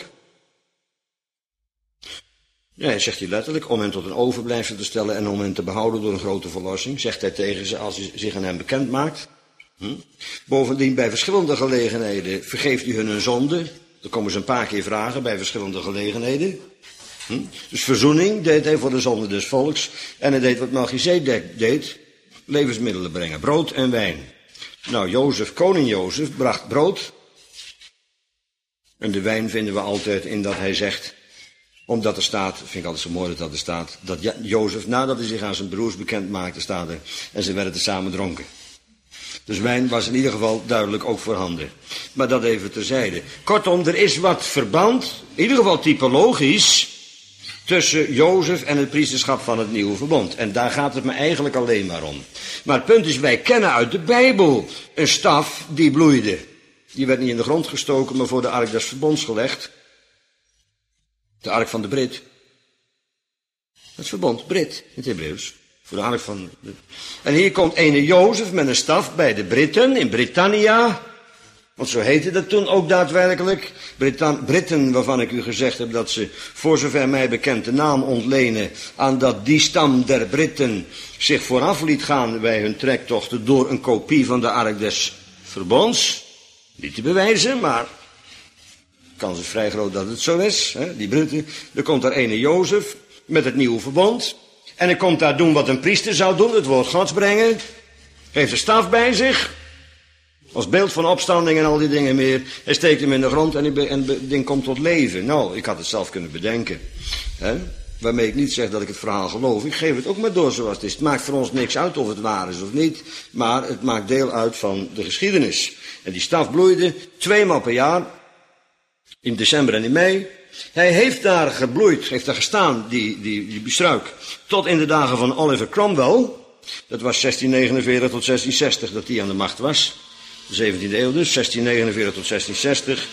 Ja, hij zegt hij letterlijk, om hen tot een overblijfsel te stellen en om hen te behouden door een grote verlossing, zegt hij tegen ze als hij zich aan hen bekend maakt. Bovendien, bij verschillende gelegenheden vergeeft u hun zonde, Dat komen ze een paar keer vragen bij verschillende gelegenheden. Dus verzoening deed hij voor de zonde des volks. En hij deed wat Melchizedek deed. Levensmiddelen brengen. Brood en wijn. Nou, koning Jozef bracht brood. En de wijn vinden we altijd in dat hij zegt, omdat er staat, vind ik altijd zo mooi dat er staat, dat Jozef, nadat hij zich aan zijn broers bekend maakte, staat er, en ze werden tezamen dronken. Dus wijn was in ieder geval duidelijk ook voorhanden. Maar dat even terzijde. Kortom, er is wat verband, in ieder geval typologisch, tussen Jozef en het priesterschap van het Nieuwe Verbond. En daar gaat het me eigenlijk alleen maar om. Maar het punt is, wij kennen uit de Bijbel een staf die bloeide. Die werd niet in de grond gestoken, maar voor de ark des verbonds gelegd. De ark van de Brit. Het verbond, Brit, in het Hebreeuws. Voor de ark van... En hier komt ene Jozef met een staf bij de Britten in Britannia. Want zo heette dat toen ook daadwerkelijk. Britten, waarvan ik u gezegd heb dat ze, voor zover mij bekend, de naam ontlenen aan dat die stam der Britten zich vooraf liet gaan bij hun trektochten door een kopie van de ark des verbonds. Niet te bewijzen, maar kans is vrij groot dat het zo is. Hè? Die Britten, er komt daar ene Jozef met het Nieuwe Verbond. En hij komt daar doen wat een priester zou doen, het woord Gods brengen. Heeft een staf bij zich. Als beeld van opstanding en al die dingen meer. Hij steekt hem in de grond en het ding komt tot leven. Nou, ik had het zelf kunnen bedenken. Hè? Waarmee ik niet zeg dat ik het verhaal geloof. Ik geef het ook maar door zoals het is. Het maakt voor ons niks uit of het waar is of niet. Maar het maakt deel uit van de geschiedenis. En die staf bloeide 2 maal per jaar. In december en in mei. Hij heeft daar gebloeid, heeft daar gestaan, die struik. Tot in de dagen van Oliver Cromwell. Dat was 1649 tot 1660 dat hij aan de macht was. De 17e eeuw dus, 1649 tot 1660.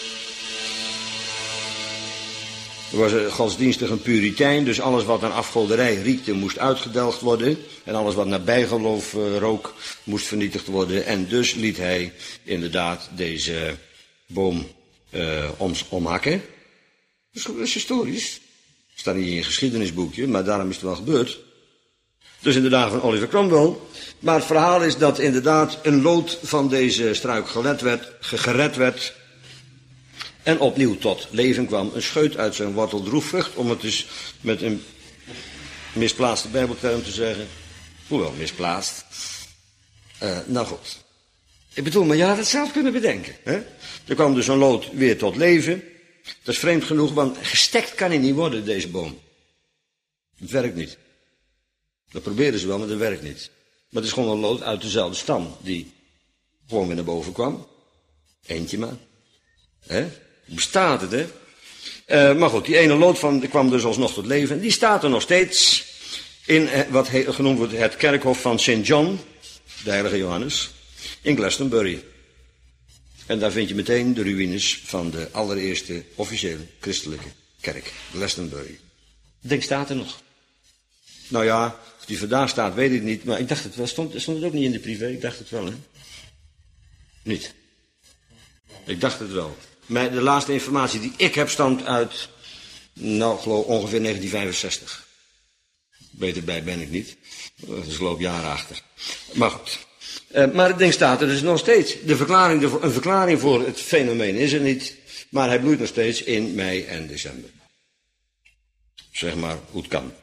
Er was godsdienstig een puritein, dus alles wat naar afgoderij riekte moest uitgedelgd worden. En alles wat naar bijgeloof rook moest vernietigd worden. En dus liet hij inderdaad deze boom omhakken. Dat is historisch. Staat niet in een geschiedenisboekje, maar daarom is het wel gebeurd. Dus in de dagen van Oliver Cromwell. Maar het verhaal is dat inderdaad een loot van deze struik gered werd. En opnieuw tot leven kwam. Een scheut uit zijn wortel droeg vrucht, om het dus met een misplaatste bijbelterm te zeggen. Hoewel misplaatst. Nou goed. Ik bedoel, maar je had het zelf kunnen bedenken. Hè? Er kwam dus een loot weer tot leven. Dat is vreemd genoeg, want gestekt kan hij niet worden, deze boom. Het werkt niet. Dat proberen ze wel, maar dat werkt niet. Maar het is gewoon een loot uit dezelfde stam, die gewoon weer naar boven kwam. Eentje maar. Hè? Bestaat het, hè? Maar goed, die ene loot kwam dus alsnog tot leven. Die staat er nog steeds in wat genoemd wordt het kerkhof van St. John, de heilige Johannes, in Glastonbury. En daar vind je meteen de ruïnes van de allereerste officiële christelijke kerk, Glastonbury. Het ding staat er nog. Nou ja, of die vandaag staat, weet ik niet, maar ik dacht het wel. Stond het ook niet in de privé? Ik dacht het wel, hè? Niet. Ik dacht het wel. Maar de laatste informatie die ik heb stamt uit, nou, geloof ongeveer 1965. Beter bij ben ik niet. Dat is geloof ik jaren achter. Maar goed. Maar het ding staat er dus nog steeds. Een verklaring voor het fenomeen is er niet. Maar hij bloeit nog steeds in mei en december. Zeg maar hoe het kan.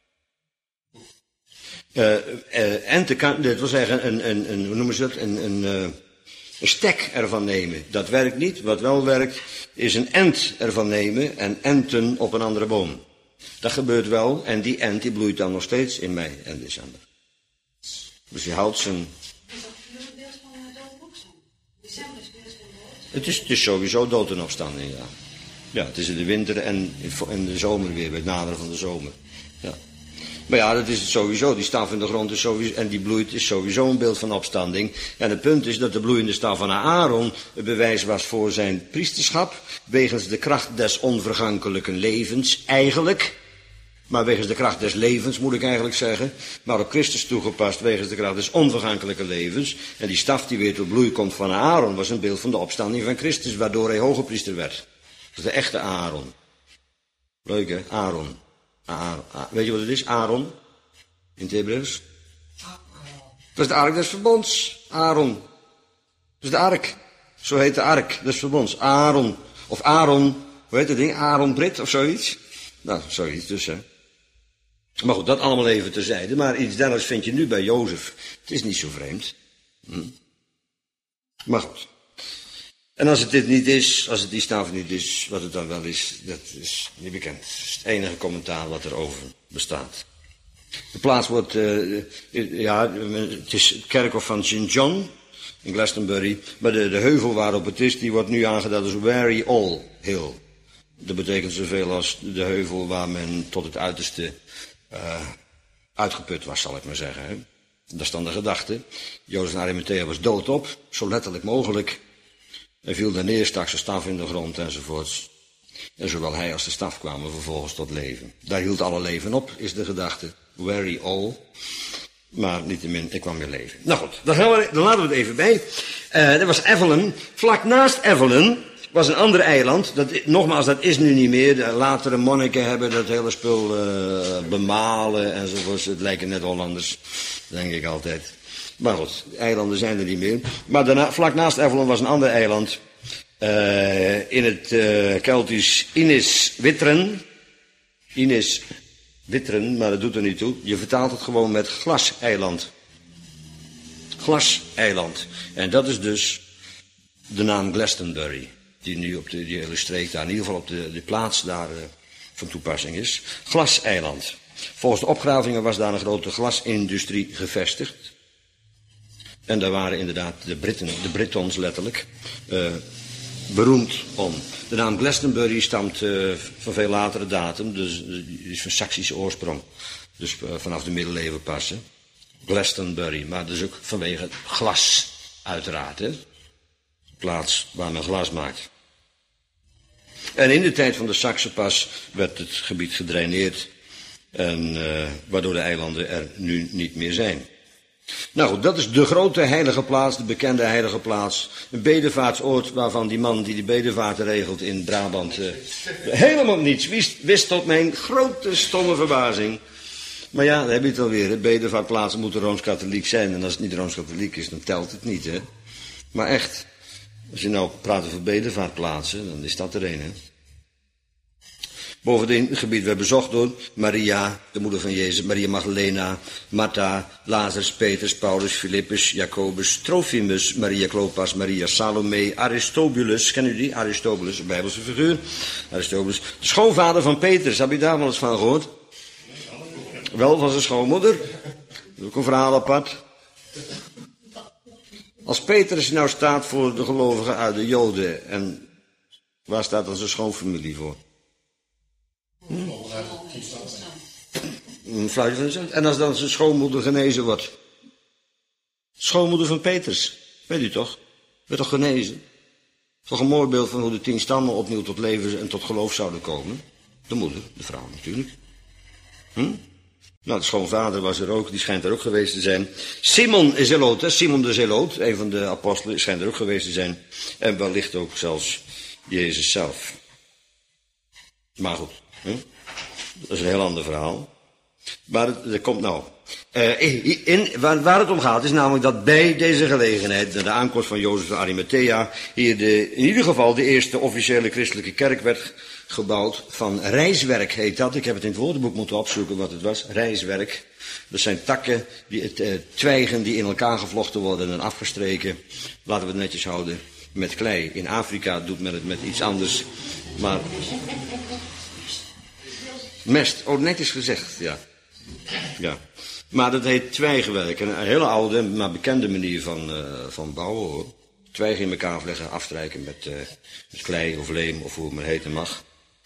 Dat wil zeggen, hoe noemen ze dat? Een stek ervan nemen. Dat werkt niet. Wat wel werkt, is een ent ervan nemen en enten op een andere boom. Dat gebeurt wel en die ent die bloeit dan nog steeds in mei en december. Dus die houdt zijn... Het is sowieso dood en opstanding, ja. Ja, het is in de winter en in de zomer weer, bij het naderen van de zomer. Ja. Maar ja, dat is het sowieso. Die staf in de grond is sowieso, en die bloeit is sowieso een beeld van opstanding. En het punt is dat de bloeiende staf van Aaron het bewijs was voor zijn priesterschap, wegens de kracht des onvergankelijke levens, eigenlijk. Maar wegens de kracht des levens, moet ik eigenlijk zeggen. Maar op Christus toegepast, wegens de kracht des onvergankelijke levens. En die staf die weer tot bloei komt van Aaron, was een beeld van de opstanding van Christus, waardoor hij hoge priester werd. Dat is de echte Aaron. Leuk, hè? Aaron. Weet je wat het is? Aaron. In het Hebreeuws. Dat is de ark des verbonds. Aaron. Dat is de ark. Zo heet de ark des verbonds. Aaron. Of Aaron, hoe heet dat ding? Aaron Brit of zoiets? Nou, zoiets dus, hè. Maar goed, dat allemaal even terzijde. Maar iets dergelijks vind je nu bij Jozef. Het is niet zo vreemd. Maar goed. En als het dit niet is, als het die staf niet is, wat het dan wel is, dat is niet bekend. Het is het enige commentaar wat erover bestaat. De plaats wordt, het is het kerkhof van St. John in Glastonbury. Maar de heuvel waarop het is, die wordt nu aangeduid als Weary All Hill. Dat betekent zoveel als de heuvel waar men tot het uiterste uitgeput was, zal ik maar zeggen. Hè. Dat is dan de gedachte. Jozef van Arimathea was doodop, zo letterlijk mogelijk. Hij viel daar neer, stak zijn staf in de grond enzovoorts. En zowel hij als de staf kwamen vervolgens tot leven. Daar hield alle leven op, is de gedachte. Very all. Maar niettemin, ik kwam weer leven. Nou goed, dan laten we het even bij. Dat was Evelyn. Vlak naast Evelyn was een ander eiland. Nogmaals, dat is nu niet meer. De latere monniken hebben dat hele spul bemalen enzovoorts. Het lijken net Hollanders, denk ik altijd. Maar goed, eilanden zijn er niet meer. Maar daarna, vlak naast Evelyn was een ander eiland. In het Keltisch Inis Wittren. Inis Wittren, maar dat doet er niet toe. Je vertaalt het gewoon met glaseiland. Glaseiland. En dat is dus de naam Glastonbury. Die nu op die hele streek daar, in ieder geval op de plaats daar van toepassing is. Glaseiland. Volgens de opgravingen was daar een grote glasindustrie gevestigd. En daar waren inderdaad de Britons letterlijk, beroemd om. De naam Glastonbury stamt van veel latere datum, dus is van Saksische oorsprong. Dus vanaf de middeleeuwen pas. Hè. Glastonbury, maar dus ook vanwege glas, uiteraard. Hè. Plaats waar men glas maakt. En in de tijd van de Saksen pas werd het gebied gedraineerd, en waardoor de eilanden er nu niet meer zijn. Nou goed, dat is de grote heilige plaats, de bekende heilige plaats. Een bedevaartsoord waarvan die man die de bedevaarten regelt in Brabant helemaal niets wist tot mijn grote stomme verbazing. Maar ja, dan heb je het alweer. Hè. Bedevaartplaatsen moeten Rooms-Katholiek zijn. En als het niet Rooms-Katholiek is, dan telt het niet. Hè. Maar echt, als je nou praat over bedevaartplaatsen, dan is dat er een. Hè. Bovendien, het gebied werd bezocht door Maria, de moeder van Jezus, Maria Magdalena, Martha, Lazarus, Petrus, Paulus, Philippus, Jacobus, Trofimus, Maria Klopas, Maria Salome, Aristobulus. Kennen jullie die? Aristobulus, een Bijbelse figuur. Aristobulus, de schoonvader van Petrus. Heb je daar wel eens van gehoord? Wel, van zijn schoonmoeder. Dat is ook een verhaal apart. Als Petrus nou staat voor de gelovigen uit de Joden, en waar staat dan zijn schoonfamilie voor? Een fluitje van de zand. En als dan zijn schoonmoeder genezen wordt. Schoonmoeder van Petrus. Weet u toch? Werd toch genezen? Toch een mooi beeld van hoe de 10 stammen opnieuw tot leven en tot geloof zouden komen. De moeder, de vrouw natuurlijk. Nou, de schoonvader was er ook, die schijnt er ook geweest te zijn. Simon is Zeloot, hè? Simon de Zeloot, een van de apostelen, schijnt er ook geweest te zijn. En wellicht ook zelfs Jezus zelf. Maar goed, dat is een heel ander verhaal. Maar het komt nou. Waar het om gaat is namelijk dat bij deze gelegenheid, de aankomst van Jozef van Arimathea, hier in ieder geval de eerste officiële christelijke kerk werd gebouwd. Van rijswerk heet dat. Ik heb het in het woordenboek moeten opzoeken wat het was. Rijswerk. Dat zijn takken, twijgen die in elkaar gevlochten worden en afgestreken. Laten we het netjes houden met klei. In Afrika doet men het met iets anders. Maar mest. Oh, netjes gezegd, ja. Ja. Maar dat heet twijgenwerk. Een hele oude, maar bekende manier van bouwen, hoor. Twijgen in elkaar leggen, afstrijken met klei of leem of hoe het maar heten mag.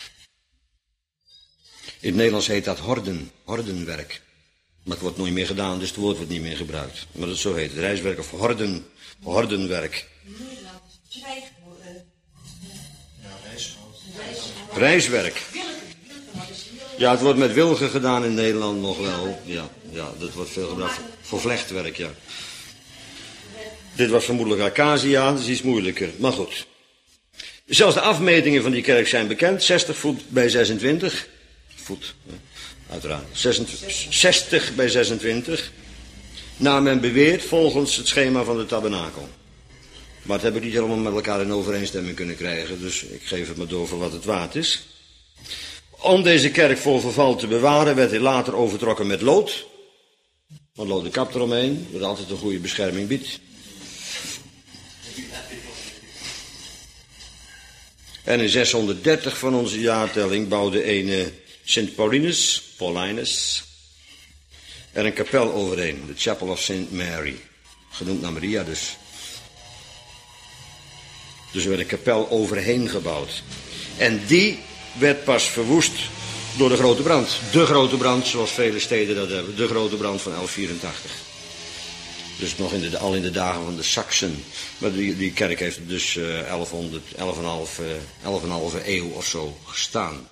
In het Nederlands heet dat hordenwerk. Maar het wordt nooit meer gedaan, dus het woord wordt niet meer gebruikt. Maar dat zo heet het, rijswerk of hordenwerk. Rijswerk. Ja, het wordt met wilgen gedaan in Nederland nog wel. Ja, dat wordt veel gebruikt voor vlechtwerk, ja. Dit was vermoedelijk acacia, dat is iets moeilijker, maar goed. Zelfs de afmetingen van die kerk zijn bekend. 60 voet bij 26. Voet, uiteraard. 60 bij 26. Naar men beweert volgens het schema van de tabernakel. Maar het heb ik niet helemaal met elkaar in overeenstemming kunnen krijgen. Dus ik geef het maar door voor wat het waard is. Om deze kerk voor verval te bewaren werd hij later overtrokken met lood. Want lood de kap eromheen, wat altijd een goede bescherming biedt. En in 630 van onze jaartelling bouwde een Sint Paulinus er een kapel overheen, de Chapel of St. Mary, genoemd naar Maria dus. Dus er werd een kapel overheen gebouwd. En die werd pas verwoest door de grote brand. De grote brand, zoals vele steden dat hebben. De grote brand van 1184. Dus nog al in de dagen van de Saksen. Maar die kerk heeft dus 11,5 eeuw of zo gestaan.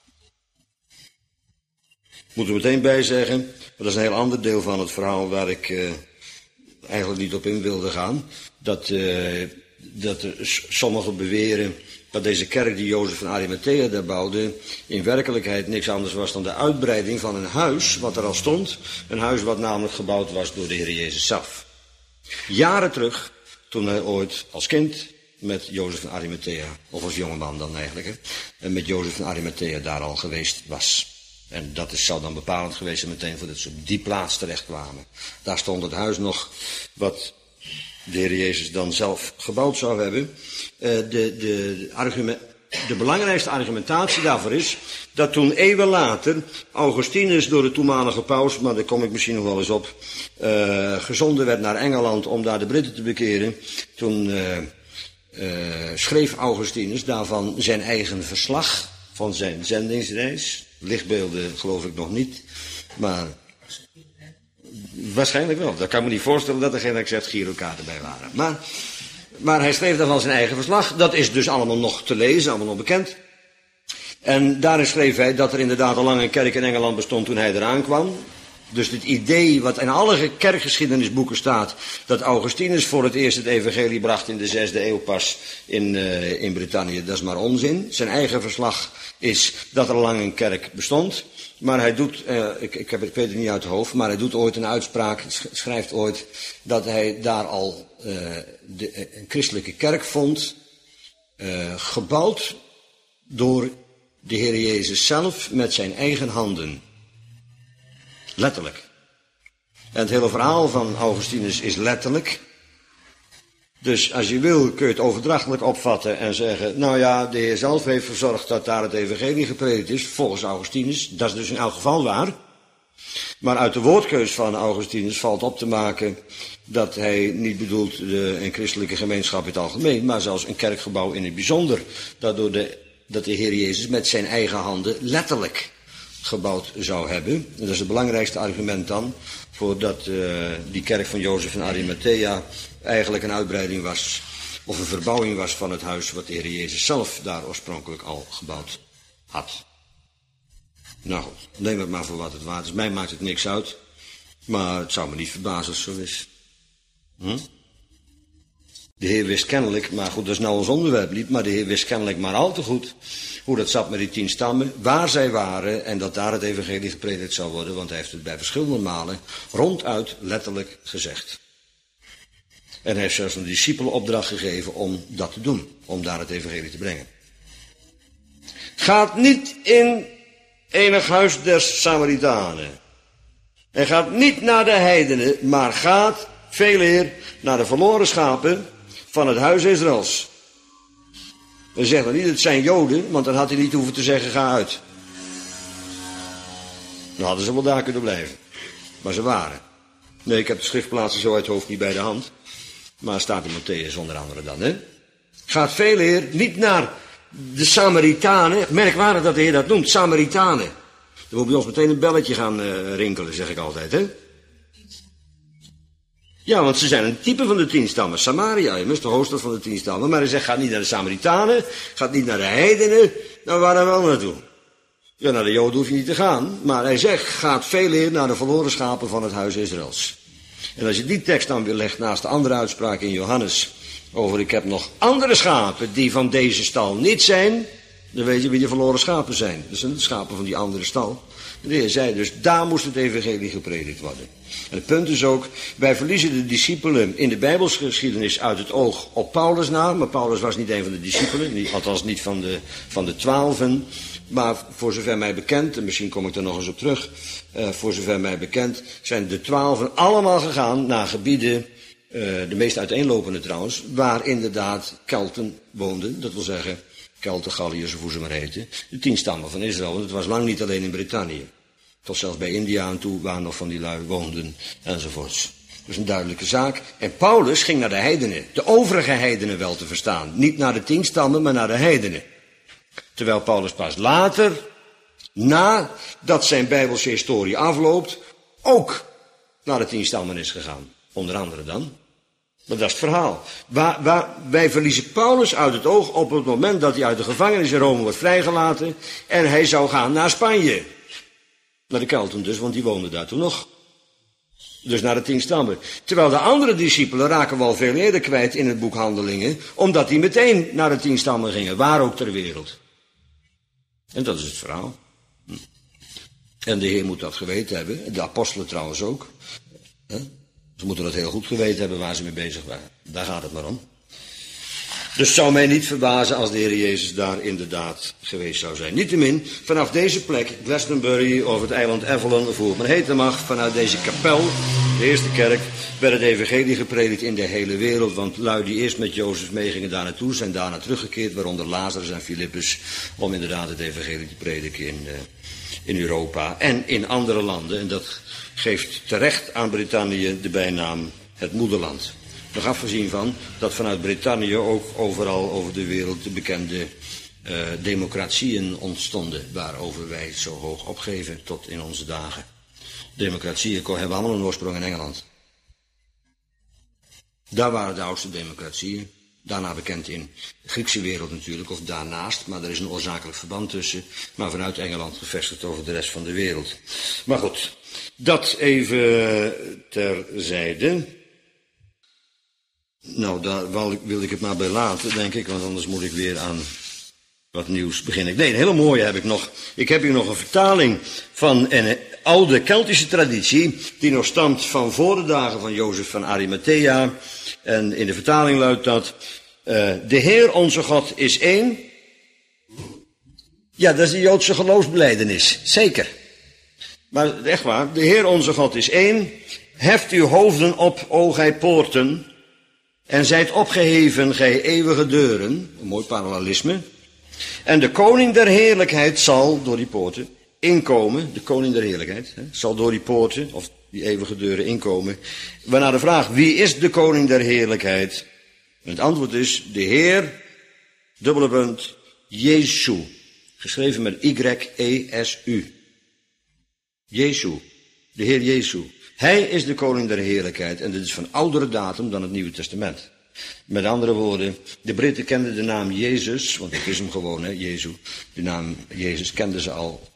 Moeten we meteen bij zeggen, maar dat is een heel ander deel van het verhaal waar ik eigenlijk niet op in wilde gaan. Dat sommigen beweren dat deze kerk die Jozef van Arimathea daar bouwde in werkelijkheid niks anders was dan de uitbreiding van een huis wat er al stond. Een huis wat namelijk gebouwd was door de Heer Jezus zelf. Jaren terug, toen hij ooit als kind met Jozef van Arimathea, of als jongeman dan eigenlijk, en met Jozef van Arimathea daar al geweest was. En dat zou dan bepalend geweest zijn meteen voordat ze op die plaats terecht kwamen. Daar stond het huis nog wat de Heer Jezus dan zelf gebouwd zou hebben. De belangrijkste argumentatie daarvoor is dat toen eeuwen later Augustinus door de toenmalige paus, maar daar kom ik misschien nog wel eens op, gezonden werd naar Engeland om daar de Britten te bekeren. Toen schreef Augustinus daarvan zijn eigen verslag van zijn zendingsreis. Lichtbeelden geloof ik nog niet, maar waarschijnlijk wel. Dat kan ik me niet voorstellen dat er geen exact girokaarten bij waren. Maar hij schreef daarvan zijn eigen verslag. Dat is dus allemaal nog te lezen, allemaal nog bekend. En daarin schreef hij dat er inderdaad al lang een kerk in Engeland bestond toen hij eraan kwam. Dus dit idee wat in alle kerkgeschiedenisboeken staat, dat Augustinus voor het eerst het evangelie bracht in de 6e eeuw pas in Brittannië, dat is maar onzin. Zijn eigen verslag is dat er al lang een kerk bestond. Maar hij doet, ik weet het niet uit het hoofd, maar hij doet ooit een uitspraak, schrijft ooit dat hij daar al een christelijke kerk vond, gebouwd door de Heer Jezus zelf met zijn eigen handen. Letterlijk. En het hele verhaal van Augustinus is letterlijk. Dus als je wil kun je het overdrachtelijk opvatten en zeggen, nou ja, de Heer zelf heeft verzorgd dat daar het evangelie gepredikt is, volgens Augustinus. Dat is dus in elk geval waar. Maar uit de woordkeus van Augustinus valt op te maken dat hij niet bedoelt een christelijke gemeenschap in het algemeen, maar zelfs een kerkgebouw in het bijzonder. Dat de Heer Jezus met zijn eigen handen letterlijk gebouwd zou hebben. En dat is het belangrijkste argument dan, voordat die kerk van Jozef van Arimathea eigenlijk een uitbreiding was, of een verbouwing was van het huis wat de Heer Jezus zelf daar oorspronkelijk al gebouwd had. Nou goed, neem het maar voor wat het waard is. Mij maakt het niks uit, maar het zou me niet verbazen als het zo is. De Heer wist kennelijk, maar goed, dat is nou ons onderwerp niet, maar de Heer wist kennelijk maar al te goed hoe dat zat met die 10 stammen, waar zij waren en dat daar het evangelie gepredikt zou worden, want hij heeft het bij verschillende malen ronduit letterlijk gezegd. En hij heeft zelfs een discipelen opdracht gegeven om dat te doen, om daar het evangelie te brengen. Gaat niet in enig huis der Samaritanen. En gaat niet naar de heidenen, maar gaat veeleer naar de verloren schapen van het huis Israëls. En zegt dan niet, het zijn Joden, want dan had hij niet hoeven te zeggen, ga uit. Dan hadden ze wel daar kunnen blijven. Maar ze waren. Nee, ik heb de schriftplaatsen zo uit het hoofd niet bij de hand. Maar staat in Mattheüs onder andere dan, hè. Gaat veeleer niet naar de Samaritanen. Merkwaardig dat de Heer dat noemt, Samaritanen. Dan moet bij ons meteen een belletje gaan rinkelen, zeg ik altijd, hè. Ja, want ze zijn een type van de 10 stammen. Samaria, immers de hoofdstad van de 10 stammen. Maar hij zegt, gaat niet naar de Samaritanen, gaat niet naar de heidenen. Nou, waar dan wel naartoe? Ja, naar de Joden hoef je niet te gaan. Maar hij zegt, gaat veeleer naar de verloren schapen van het huis Israëls. En als je die tekst dan weer legt naast de andere uitspraak in Johannes, over ik heb nog andere schapen die van deze stal niet zijn, Dan weet je wie de verloren schapen zijn. Dat zijn de schapen van die andere stal. De Heer zei dus, daar moest het evangelie gepredikt worden. En het punt is ook, wij verliezen de discipelen in de Bijbelsgeschiedenis uit het oog op Paulus na. Maar Paulus was niet een van de discipelen, althans niet van de 12. Maar voor zover mij bekend, en misschien kom ik er nog eens op terug. Voor zover mij bekend zijn de 12 allemaal gegaan naar gebieden, de meest uiteenlopende trouwens, waar inderdaad Kelten woonden. Dat wil zeggen, Kelten, Galliërs of hoe ze maar heten. De 10 stammen van Israël, want het was lang niet alleen in Brittannië. Tot zelfs bij India aan toe, waar nog van die lui woonden, enzovoorts. Dus een duidelijke zaak. En Paulus ging naar de heidenen. De overige heidenen wel te verstaan. Niet naar de 10 stammen, maar naar de heidenen. Terwijl Paulus pas later, nadat zijn Bijbelse historie afloopt, ook naar de 10 stammen is gegaan. Onder andere dan. Maar dat is het verhaal. Wij verliezen Paulus uit het oog op het moment dat hij uit de gevangenis in Rome wordt vrijgelaten. En hij zou gaan naar Spanje. Naar de Kelten dus, want die woonden daar toen nog. Dus naar de 10 stammen. Terwijl de andere discipelen raken we al veel eerder kwijt in het boek Handelingen. Omdat die meteen naar de 10 stammen gingen. Waar ook ter wereld. En dat is het verhaal. En de Heer moet dat geweten hebben. De apostelen trouwens ook. Ze moeten dat heel goed geweten hebben waar ze mee bezig waren. Daar gaat het maar om. Dus het zou mij niet verbazen als de Heer Jezus daar inderdaad geweest zou zijn. Niettemin, vanaf deze plek, Glastonbury of het eiland Avalon, of hoe het maar heten mag, vanuit deze kapel, de eerste kerk, werd het evangelie gepredikt in de hele wereld. Want lui die eerst met Jozef meegingen daar naartoe, zijn daarna teruggekeerd, waaronder Lazarus en Filippus, om inderdaad het evangelie te prediken in Europa en in andere landen. En dat geeft terecht aan Brittannië de bijnaam het moederland. Nog afgezien van dat vanuit Brittannië ook overal over de wereld de bekende democratieën ontstonden, waarover wij het zo hoog opgeven tot in onze dagen. Democratieën hebben allemaal een oorsprong in Engeland. Daar waren de oudste democratieën, daarna bekend in de Griekse wereld natuurlijk, of daarnaast, maar er is een oorzakelijk verband tussen, maar vanuit Engeland gevestigd over de rest van de wereld. Maar goed, dat even terzijde. Nou, daar wil ik het maar bij laten, denk ik, want anders moet ik weer aan wat nieuws beginnen. Nee, een hele mooie heb ik nog. Ik heb hier nog een vertaling van een oude Keltische traditie, die nog stamt van voor de dagen van Jozef van Arimathea. En in de vertaling luidt dat, de Heer onze God is één. Ja, dat is de Joodse geloofsbelijdenis, zeker. Maar echt waar, de Heer onze God is één. Heft uw hoofden op, o gij poorten, en zijt opgeheven, gij eeuwige deuren. Een mooi parallelisme. En de koning der heerlijkheid zal door die poorten inkomen. De koning der heerlijkheid zal door die poorten, of die eeuwige deuren inkomen. Waarna de vraag, wie is de koning der heerlijkheid? En het antwoord is, de Heer, Jezu. Geschreven met Y-E-S-U. Jezu. De Heer Jezu. Hij is de koning der heerlijkheid en dit is van oudere datum dan het Nieuwe Testament. Met andere woorden, de Britten kenden de naam Jezus, want het is hem gewoon, Jezu. De naam Jezus kenden ze al